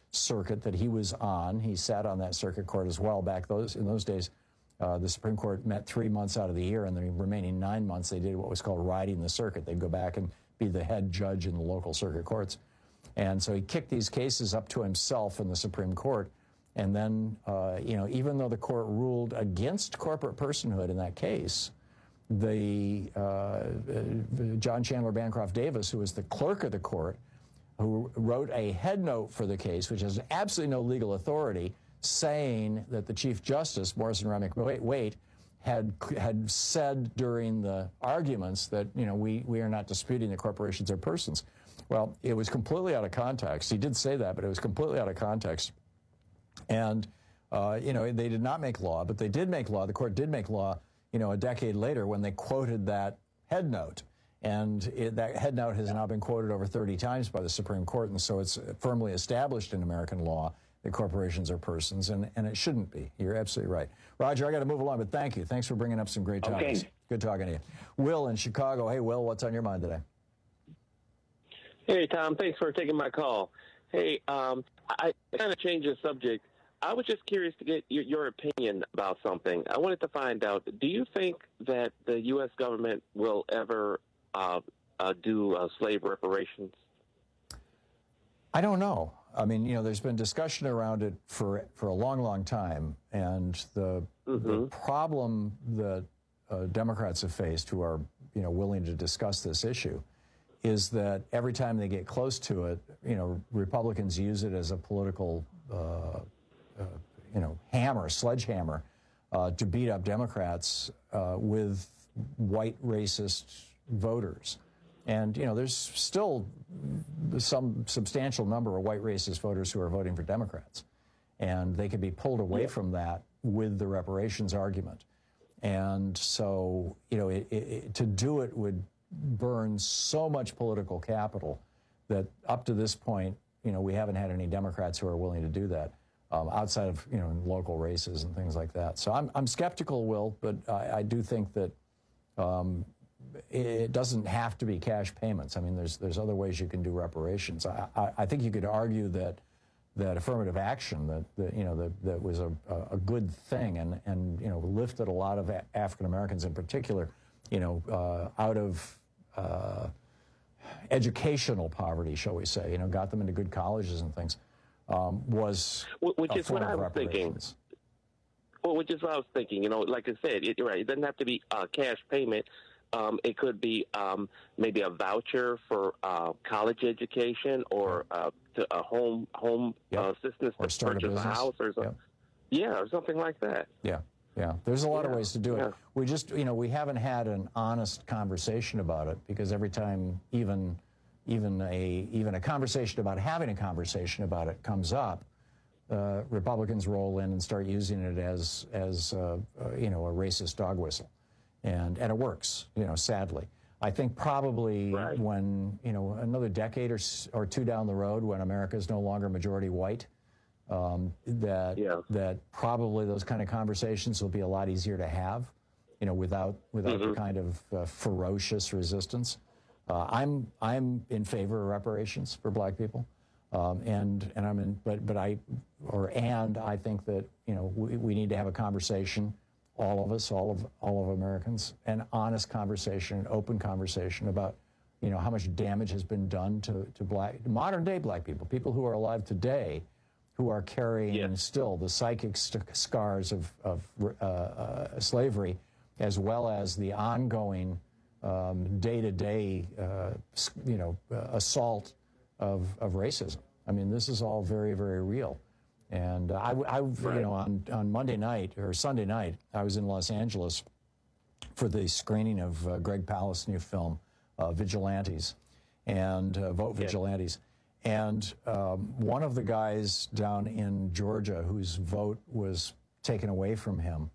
circuit that he was on. He sat on that circuit court as well back those in those days. Uh, the Supreme Court met three months out of the year, and the remaining nine months they did what was called riding the circuit. They'd go back and be the head judge in the local circuit courts. And so he kicked these cases up to himself in the Supreme Court. And then, uh, you know, even though the court ruled against corporate personhood in that case, the uh, uh, John Chandler Bancroft Davis, who was the clerk of the court, who wrote a head note for the case, which has absolutely no legal authority, saying that the Chief Justice, Morrison Remick Waite, had had said during the arguments that, you know, we, we are not disputing that corporations are persons. Well, it was completely out of context. He did say that, but it was completely out of context. And, uh, you know, they did not make law, but they did make law. The court did make law, you know, a decade later when they quoted that head note. And it, that head note has now been quoted over thirty times by the Supreme Court, and so it's firmly established in American law that corporations are persons, and, and it shouldn't be. You're absolutely right. Roger, I got to move along, but thank you. Thanks for bringing up some great topics. Okay. Good talking to you. Will in Chicago. Hey, Will, what's on your mind today? Hey, Tom, thanks for taking my call. Hey, um, I kind of changed the subject. I was just curious to get your, your opinion about something. I wanted to find out, do you think that the U S government will ever uh, uh, do uh, slave reparations? I don't know. I mean, you know, there's been discussion around it for for a long, long time, and the, mm-hmm. the problem that uh, Democrats have faced, who are, you know, willing to discuss this issue, is that every time they get close to it, you know, Republicans use it as a political, uh, uh, you know, hammer, sledgehammer, uh, to beat up Democrats uh, with white racist voters. And, you know, there's still some substantial number of white racist voters who are voting for Democrats. And they can be pulled away yeah. from that with the reparations argument. And so, you know, it, it, to do it would burn so much political capital that up to this point, you know, we haven't had any Democrats who are willing to do that um, outside of, you know, local races and things like that. So I'm, I'm skeptical, Will, but I, I do think that um, it doesn't have to be cash payments. I mean, there's there's other ways you can do reparations. I, I, I think you could argue that that affirmative action, that, that you know, that, that was a, a good thing, and, and you know, lifted a lot of African Americans in particular, you know, uh, out of uh, educational poverty, shall we say, you know, got them into good colleges and things, um, was which a is form what I of was thinking. reparations. Well, which is what I was thinking. You know, like I said, it, right, it doesn't have to be uh, cash payment. Um, it could be um, maybe a voucher for uh, college education, or uh, to a home home yep. uh, assistance or to purchase a, a house, or something. Yep. Yeah, or something like that. Yeah, yeah. There's a lot yeah. of ways to do it. Yeah. We just, you know, we haven't had an honest conversation about it, because every time even even a even a conversation about having a conversation about it comes up, uh, Republicans roll in and start using it as as uh, uh, you know, a racist dog whistle. And, and it works, you know, sadly. I think probably right. when, you know, another decade or, or two down the road, when America is no longer majority white, um, that yeah. that probably those kind of conversations will be a lot easier to have, you know, without without mm-hmm. the kind of uh, ferocious resistance. Uh, I'm I'm in favor of reparations for black people, um, and and I'm in, but but I or and I think that, you know, we, we need to have a conversation. All of us, all of all of Americans, an honest conversation, an open conversation about, you know, how much damage has been done to, to black, modern day black people, people who are alive today, who are carrying yeah. still the psychic st- scars of, of uh, uh, slavery, as well as the ongoing um, day-to-day, uh, you know, uh, assault of, of racism. I mean, this is all very, very real. And I, I right. you know, on, on Monday night or Sunday night, I was in Los Angeles for the screening of uh, Greg Palast's new film, uh, Vigilantes, and uh, Vote Vigilantes. Yeah. And um, one of the guys down in Georgia whose vote was taken away from him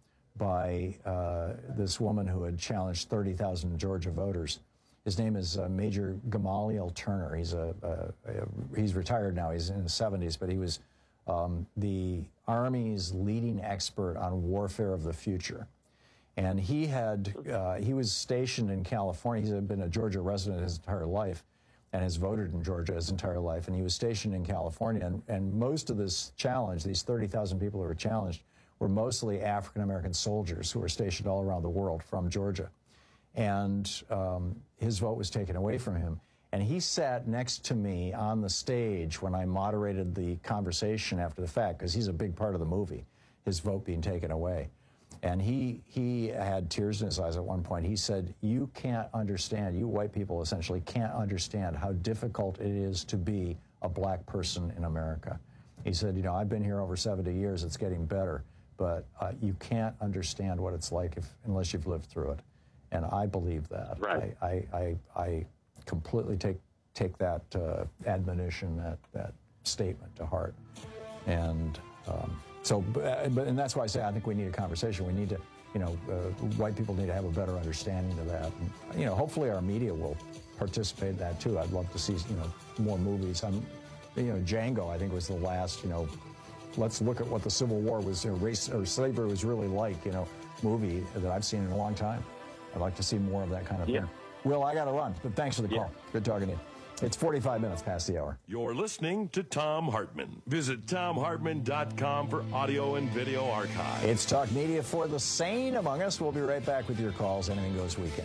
by uh, this woman who had challenged thirty thousand Georgia voters. His name is uh, Major Gamaliel Turner. He's a, a, a he's retired now. He's in his seventies, but he was Um, the Army's leading expert on warfare of the future. And he had, uh, he was stationed in California. He's been a Georgia resident his entire life. and has voted in Georgia his entire life, and he was stationed in California. And, and most of this challenge, these thirty thousand people who were challenged, were mostly African-American soldiers who were stationed all around the world from Georgia. And um, his vote was taken away from him. And he sat next to me on the stage when I moderated the conversation after the fact, because he's a big part of the movie, his vote being taken away. And he he had tears in his eyes at one point. He said, you can't understand, you white people essentially can't understand how difficult it is to be a black person in America. He said, you know, I've been here over seventy years, it's getting better, but uh, you can't understand what it's like if, unless you've lived through it. And I believe that. Right. I, I, I, I completely take take that uh, admonition, that, that statement to heart. And um, so, but, and that's why I say I think we need a conversation. We need to, you know, uh, white people need to have a better understanding of that. And, you know, hopefully our media will participate in that too. I'd love to see, you know, more movies. I'm, you know, Django, I think, was the last, you know, let's look at what the Civil War was, you know, race or slavery was really like, you know, movie that I've seen in a long time. I'd like to see more of that kind of Yeah. thing. Will, I got to run, but thanks for the call. Good talking to you. It's forty-five minutes past the hour. You're listening to Thom Hartmann. Visit Thom Hartmann dot com for audio and video archive. It's Talk Media for the sane among us. We'll be right back with your calls. Anything Goes Weekend.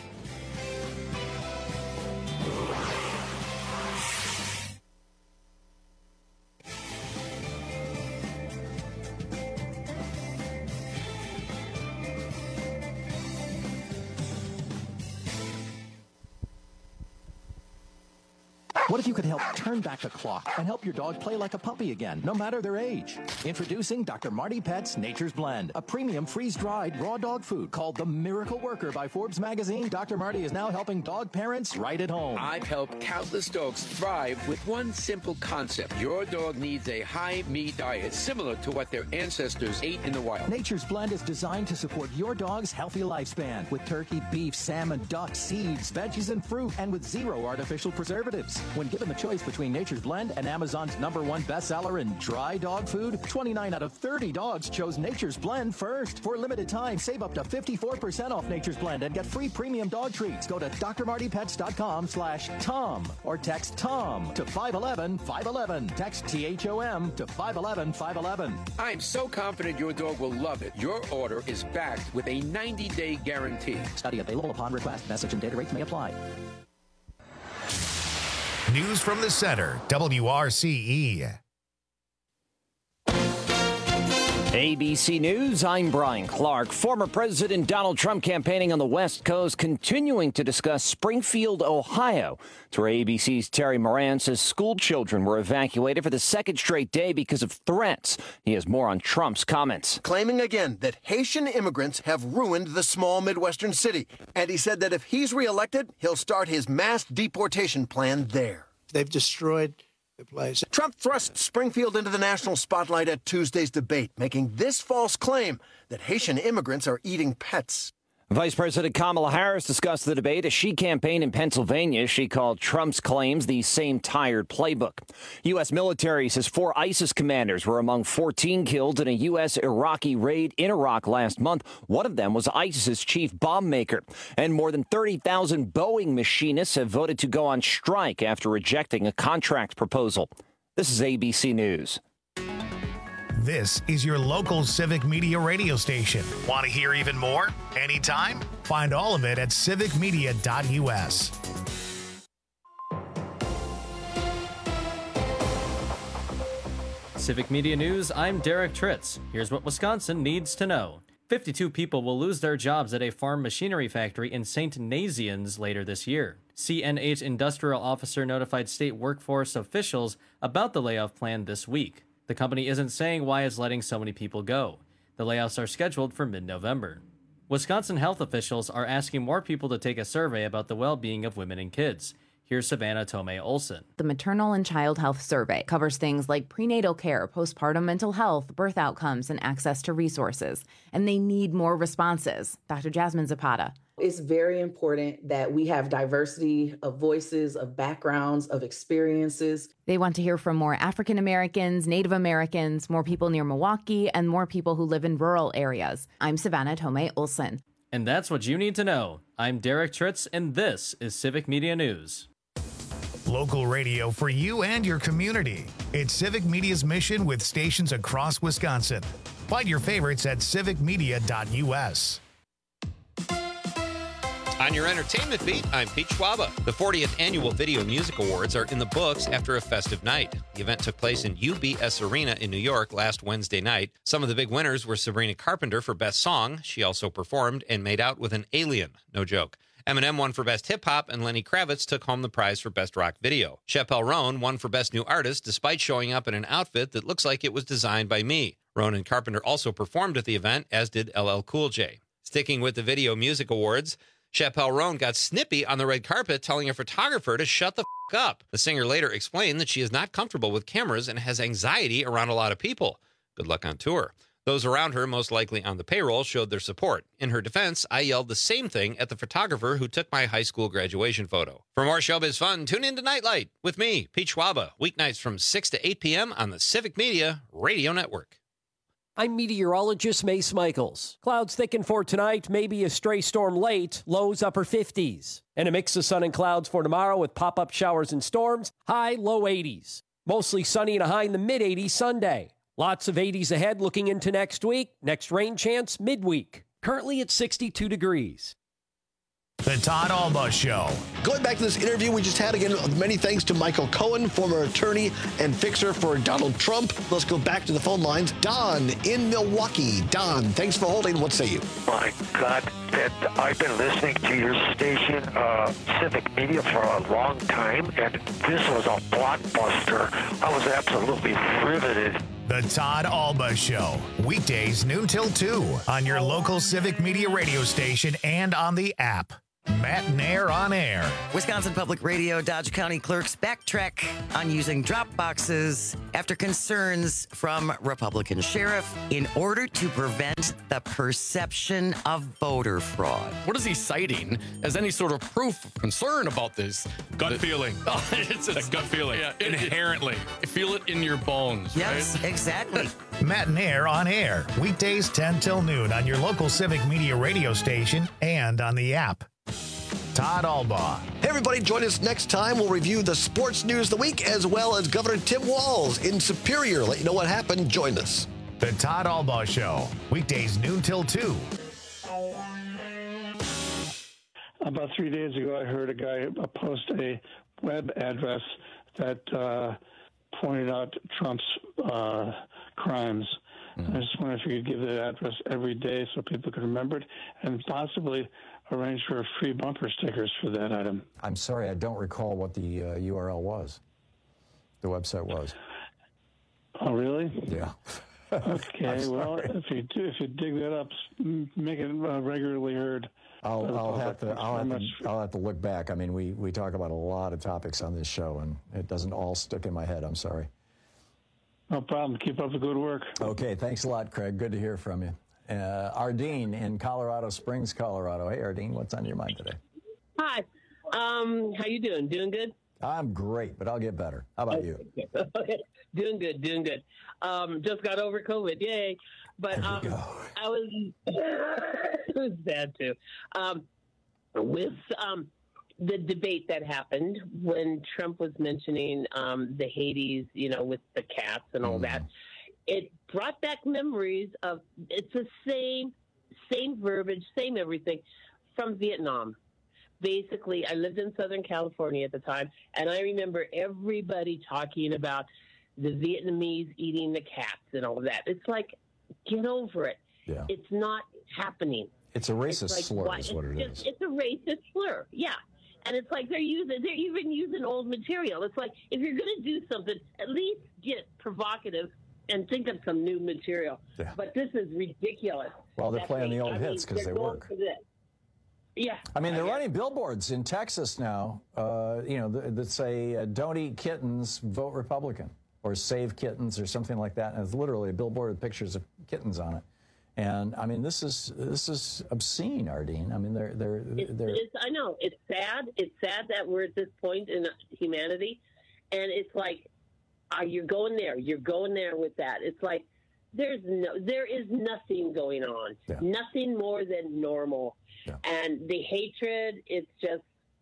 What if you could help turn back the clock and help your dog play like a puppy again, no matter their age? Introducing Doctor Marty Pet's Nature's Blend, a premium freeze-dried raw dog food called the Miracle Worker by Forbes magazine. Doctor Marty is now helping dog parents right at home. I've helped countless dogs thrive with one simple concept. Your dog needs a high-meat diet similar to what their ancestors ate in the wild. Nature's Blend is designed to support your dog's healthy lifespan with turkey, beef, salmon, duck, seeds, veggies, and fruit, and with zero artificial preservatives. When given the choice between Nature's Blend and Amazon's number one bestseller in dry dog food, twenty-nine out of thirty dogs chose Nature's Blend first. For a limited time, save up to fifty-four percent off Nature's Blend and get free premium dog treats. Go to D R Marty Pets dot com slash Tom or text Tom to five one one, five one one. Text T H O M to five one one, five one one. I'm so confident your dog will love it. Your order is backed with a ninety-day guarantee. Study available upon request. Message and data rates may apply. News from the center, W R C E. A B C News, I'm Brian Clark. Former President Donald Trump campaigning on the West Coast, continuing to discuss Springfield, Ohio. Through A B C's Terry Moran says school children were evacuated for the second straight day because of threats. He has more on Trump's comments. Claiming again that Haitian immigrants have ruined the small Midwestern city. And he said that if he's reelected, he'll start his mass deportation plan there. They've destroyed the place. Trump thrust Springfield into the national spotlight at Tuesday's debate, making this false claim that Haitian immigrants are eating pets. Vice President Kamala Harris discussed the debate as she campaigned in Pennsylvania. She called Trump's claims the same tired playbook. U S military says four ISIS commanders were among fourteen killed in a U S Iraqi raid in Iraq last month. One of them was ISIS's chief bomb maker. And more than thirty thousand Boeing machinists have voted to go on strike after rejecting a contract proposal. This is A B C News. This is your local Civic Media radio station. Want to hear even more? Anytime? Find all of it at civic media dot U S. Civic Media News, I'm Derek Tritz. Here's what Wisconsin needs to know. fifty-two people will lose their jobs at a farm machinery factory in Saint Nazianz later this year. C N H industrial officer notified state workforce officials about the layoff plan this week. The company isn't saying why it's letting so many people go. The layoffs are scheduled for mid-November. Wisconsin health officials are asking more people to take a survey about the well-being of women and kids. Here's Savannah Tomei Olson. The Maternal and Child Health Survey covers things like prenatal care, postpartum mental health, birth outcomes, and access to resources. And they need more responses. Doctor Jasmine Zapata. It's very important that we have diversity of voices, of backgrounds, of experiences. They want to hear from more African Americans, Native Americans, more people near Milwaukee, and more people who live in rural areas. I'm Savannah Tomei Olson. And that's what you need to know. I'm Derek Tritz, and this is Civic Media News. Local radio for you and your community. It's Civic Media's mission with stations across Wisconsin. Find your favorites at civic media dot u s. On your entertainment beat, I'm Pete Schwaba. The fortieth Annual Video Music Awards are in the books after a festive night. The event took place in U B S Arena in New York last Wednesday night. Some of the big winners were Sabrina Carpenter for Best Song. She also performed and made out with an alien. No joke. Eminem won for Best Hip Hop, and Lenny Kravitz took home the prize for Best Rock Video. Chappelle Roan won for Best New Artist despite showing up in an outfit that looks like it was designed by me. Roan and Carpenter also performed at the event, as did L L Cool J. Sticking with the Video Music Awards, Chappelle Roan got snippy on the red carpet, telling a photographer to shut the f*** up. The singer later explained that she is not comfortable with cameras and has anxiety around a lot of people. Good luck on tour. Those around her, most likely on the payroll, showed their support. In her defense, I yelled the same thing at the photographer who took my high school graduation photo. For more showbiz fun, tune in to Nightlight with me, Pete Schwaba, weeknights from six to eight p.m. on the Civic Media Radio Network. I'm meteorologist Mace Michaels. Clouds thicken for tonight, maybe a stray storm late, lows upper fifties. And a mix of sun and clouds for tomorrow with pop-up showers and storms, high low eighties. Mostly sunny and a high in the mid-eighties Sunday. Lots of eighties ahead looking into next week. Next rain chance midweek. Currently at sixty-two degrees. The Todd Alba Show. Going back to this interview we just had, again, many thanks to Michael Cohen, former attorney and fixer for Donald Trump. Let's go back to the phone lines. Don in Milwaukee. Don, thanks for holding. What say you? My God, that I've been listening to your station, uh, Civic Media, for a long time, and this was a blockbuster. I was absolutely riveted. The Todd Alba Show. Weekdays noon till two on your local Civic Media radio station and on the app. Matt Nair on air. Wisconsin Public Radio Dodge County clerks backtrack on using drop boxes after concerns from Republican sheriff in order to prevent the perception of voter fraud. What is he citing as any sort of proof of concern about this? Gut the, feeling. Oh, it's, it's a gut feeling. Yeah, it, Inherently. It, feel it in your bones. Yes, right? exactly. Matt Nair on air. Weekdays ten till noon on your local Civic Media radio station and on the app. Todd Alba. Hey, everybody, join us next time. We'll review the sports news of the week as well as Governor Tim Walz in Superior. Let you know what happened. Join us. The Todd Alba Show. Weekdays noon till two. About three days ago, I heard a guy post a web address that uh, pointed out Trump's uh, crimes. Mm. I just wonder if you could give that address every day so people could remember it and possibly arrange for free bumper stickers for that item. I'm sorry, I don't recall what the uh, U R L was. The website was. Oh, really? Yeah. Okay. Well, if you do, if you dig that up, make it uh, regularly heard. I'll, I'll have to. I'll have to, I'll have to look back. I mean, we we talk about a lot of topics on this show, and it doesn't all stick in my head. I'm sorry. No problem. Keep up the good work. Okay. Thanks a lot, Craig. Good to hear from you. Uh, Ardeen in Colorado Springs, Colorado. Hey, Ardeen, what's on your mind today? Hi. Um, how you doing? Doing good? I'm great, but I'll get better. How about you? Okay. Doing good, doing good. Um, just got over COVID. Yay. But um, I was, it was bad too. Um, with um, the debate that happened when Trump was mentioning um, the Hades, you know, with the cats and all mm. that, it brought back memories of, it's the same, same verbiage, same everything from Vietnam. Basically, I lived in Southern California at the time, and I remember everybody talking about the Vietnamese eating the cats and all of that. It's like, get over it. Yeah. It's not happening. It's a racist it's like, slur why, is what it just, is. It's a racist slur, yeah. And it's like they're using, they're even using old material. It's like, if you're going to do something, at least get provocative and think of some new material. Yeah. But this is ridiculous. Well, they're playing they, the old I hits because they work. Yeah. I mean, they're running billboards in Texas now, uh, you know, that, that say, uh, don't eat kittens, vote Republican, or save kittens, or something like that. And it's literally a billboard with pictures of kittens on it. And I mean, this is this is obscene, Ardeen. I mean, they're they're they're. It's, I know it's sad. It's sad that we're at this point in humanity, and it's like, uh, you're going there. You're going there with that. It's like there's no, there is nothing going on. Yeah. Nothing more than normal. Yeah. And the hatred, it's just,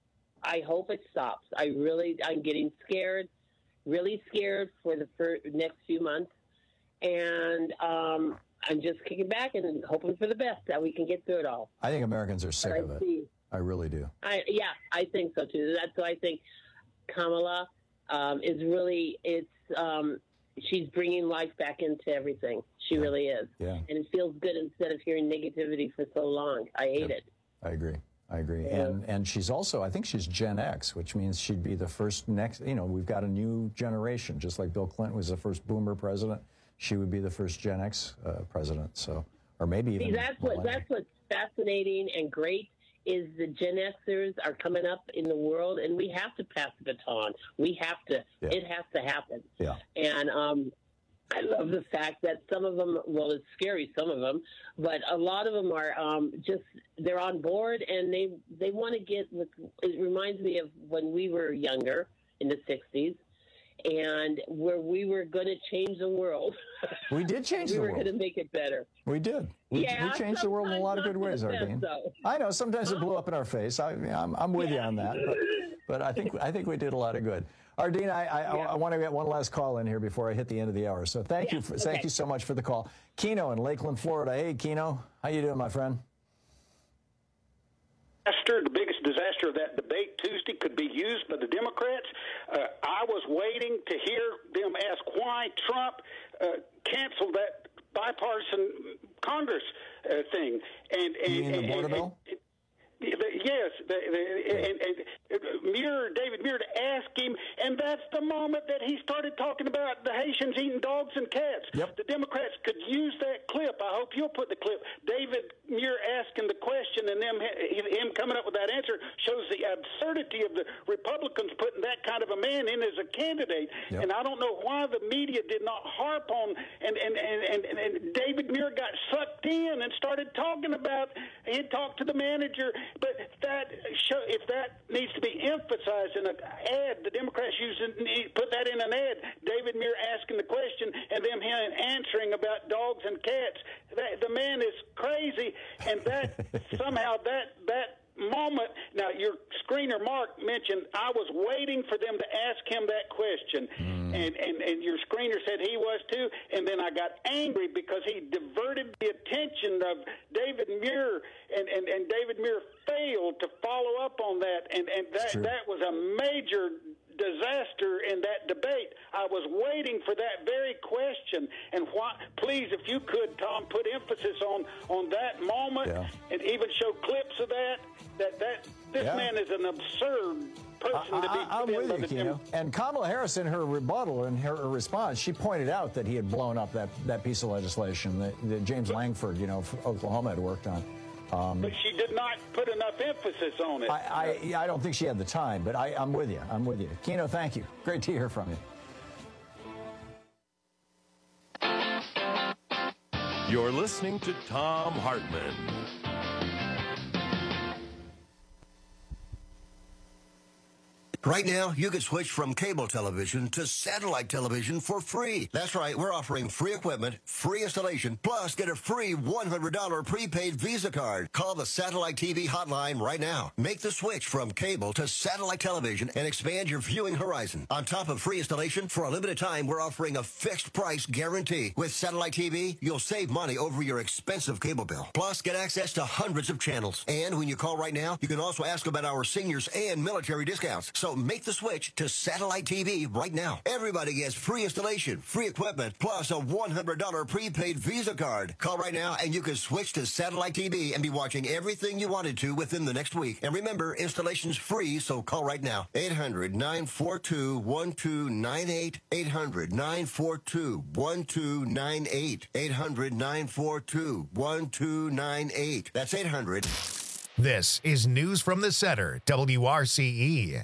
I hope it stops. I really, I'm getting scared, really scared for the first, next few months. And um, I'm just kicking back and hoping for the best, that we can get through it all. I think Americans are sick I of it. see. I really do. I, yeah, I think so too. That's why I think Kamala um, is really, it's, um, she's bringing life back into everything. She really is. Yeah. And it feels good instead of hearing negativity for so long. I hate Yeah. it. I agree. I agree. Yeah. And and she's also, I think she's Gen X, which means she'd be the first next, you know, we've got a new generation, just like Bill Clinton was the first boomer president. She would be the first Gen X uh, president. So, or maybe even. See, that's what that's what's fascinating and great is the Gen Xers are coming up in the world, and we have to pass the baton. We have to. Yeah. It has to happen. Yeah. And um, I love the fact that some of them, well, it's scary, some of them, but a lot of them are um, just, they're on board and they, they want to get, with, it reminds me of when we were younger in the sixties and where we were going to change the world. We did change we the were world. going to make it better. We did. We, Yeah, we changed the world in a lot of good sometimes ways, not for the Ardeen. best, though. I know sometimes it blew up in our face. I, I'm, I'm with you on that, but, but I think I think we did a lot of good. Ardeen, I, I, I, I want to get one last call in here before I hit the end of the hour. So thank Yeah, you, for, okay. thank you so much for the call, Keno in Lakeland, Florida. Hey, Keno, how you doing, my friend? Disaster, the biggest disaster of that debate Tuesday could be used by the Democrats. Uh, I was waiting to hear them ask why Trump uh, canceled that bipartisan Congress uh, thing. And, and, You mean the and, border and, bill? and, Yes, the, the, and, and Muir, David Muir, to ask him, and that's the moment that he started talking about the Haitians eating dogs and cats. Yep. The Democrats could use that clip. I hope you'll put the clip. David Muir asking the question and them him coming up with that answer shows the absurdity of the Republicans putting that kind of a man in as a candidate. Yep. And I don't know why the media did not harp on, and, and, and, and, and David Muir got sucked in and started talking about, he had talked to the manager. But that show, if that needs to be emphasized in an ad, the Democrats use it, put that in an ad. David Muir asking the question and them him answering about dogs and cats. That, the man is crazy, and that somehow that that moment. Now, your screener Mark mentioned I was waiting for them to ask him that question, mm. and, and and your screener said he was too. And then I got angry because he diverted the attention of David Muir, and, and, and David Muir failed to follow up on that, and and that that was a major disaster in that debate. I was waiting for that very question, and why, please, if you could, Tom, put emphasis on on that moment, yeah. and even show clips of that. That that this yeah. man is an absurd person I, to be. I, I'm with you, Keno. And Kamala Harris, in her rebuttal and her, her response, she pointed out that he had blown up that, that piece of legislation that, that James Langford, you know, for Oklahoma had worked on. Um, but she did not put enough emphasis on it. I, I, I don't think she had the time, but I, I'm with you. I'm with you. Keno, thank you. Great to hear from you. You're listening to Tom Hartman. Right now, you can switch from cable television to satellite television for free. That's right, we're offering free equipment, free installation, plus get a free one hundred dollars prepaid Visa card. Call the Satellite T V hotline right now. Make the switch from cable to satellite television and expand your viewing horizon. On top of free installation, for a limited time, we're offering a fixed price guarantee. With Satellite T V, you'll save money over your expensive cable bill. Plus, get access to hundreds of channels. And when you call right now, you can also ask about our seniors and military discounts. So make the switch to Satellite T V right now. Everybody gets free installation, free equipment, plus a one hundred dollars prepaid Visa card. Call right now and you can switch to Satellite T V and be watching everything you wanted to within the next week. And remember, installation's free, so call right now. eight hundred, nine four two, one two nine eight. eight hundred, nine four two, one two nine eight. eight hundred, nine four two, one two nine eight. That's eight hundred. This is News from the Center, W R C E.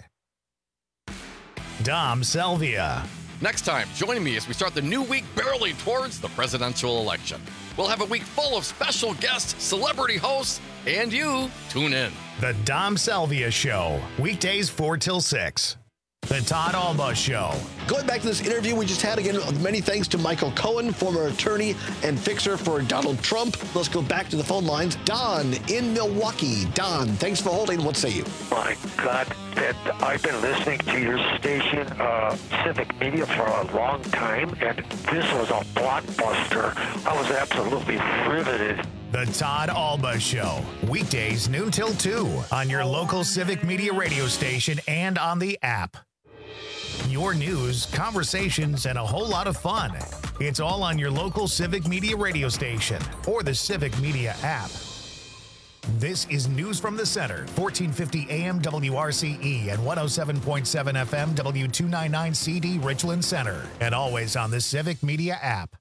Dom Salvia. Next time, join me as we start the new week barreling towards the presidential election. We'll have a week full of special guests, celebrity hosts, and you. Tune in. The Dom Salvia Show, weekdays four till six. The Todd Alba Show. Going back to this interview we just had again, many thanks to Michael Cohen, former attorney and fixer for Donald Trump. Let's go back to the phone lines. Don in Milwaukee. Don, thanks for holding. What say you? My God, that I've been listening to your station, uh, Civic Media, for a long time, and this was a blockbuster. I was absolutely riveted. The Todd Alba Show. Weekdays noon till two on your local Civic Media radio station and on the app. Your news, conversations, and a whole lot of fun. It's all on your local Civic Media radio station or the Civic Media app. This is News from the Center, fourteen fifty A M W R C E and one oh seven point seven F M W two ninety-nine C D Richland Center, and always on the Civic Media app.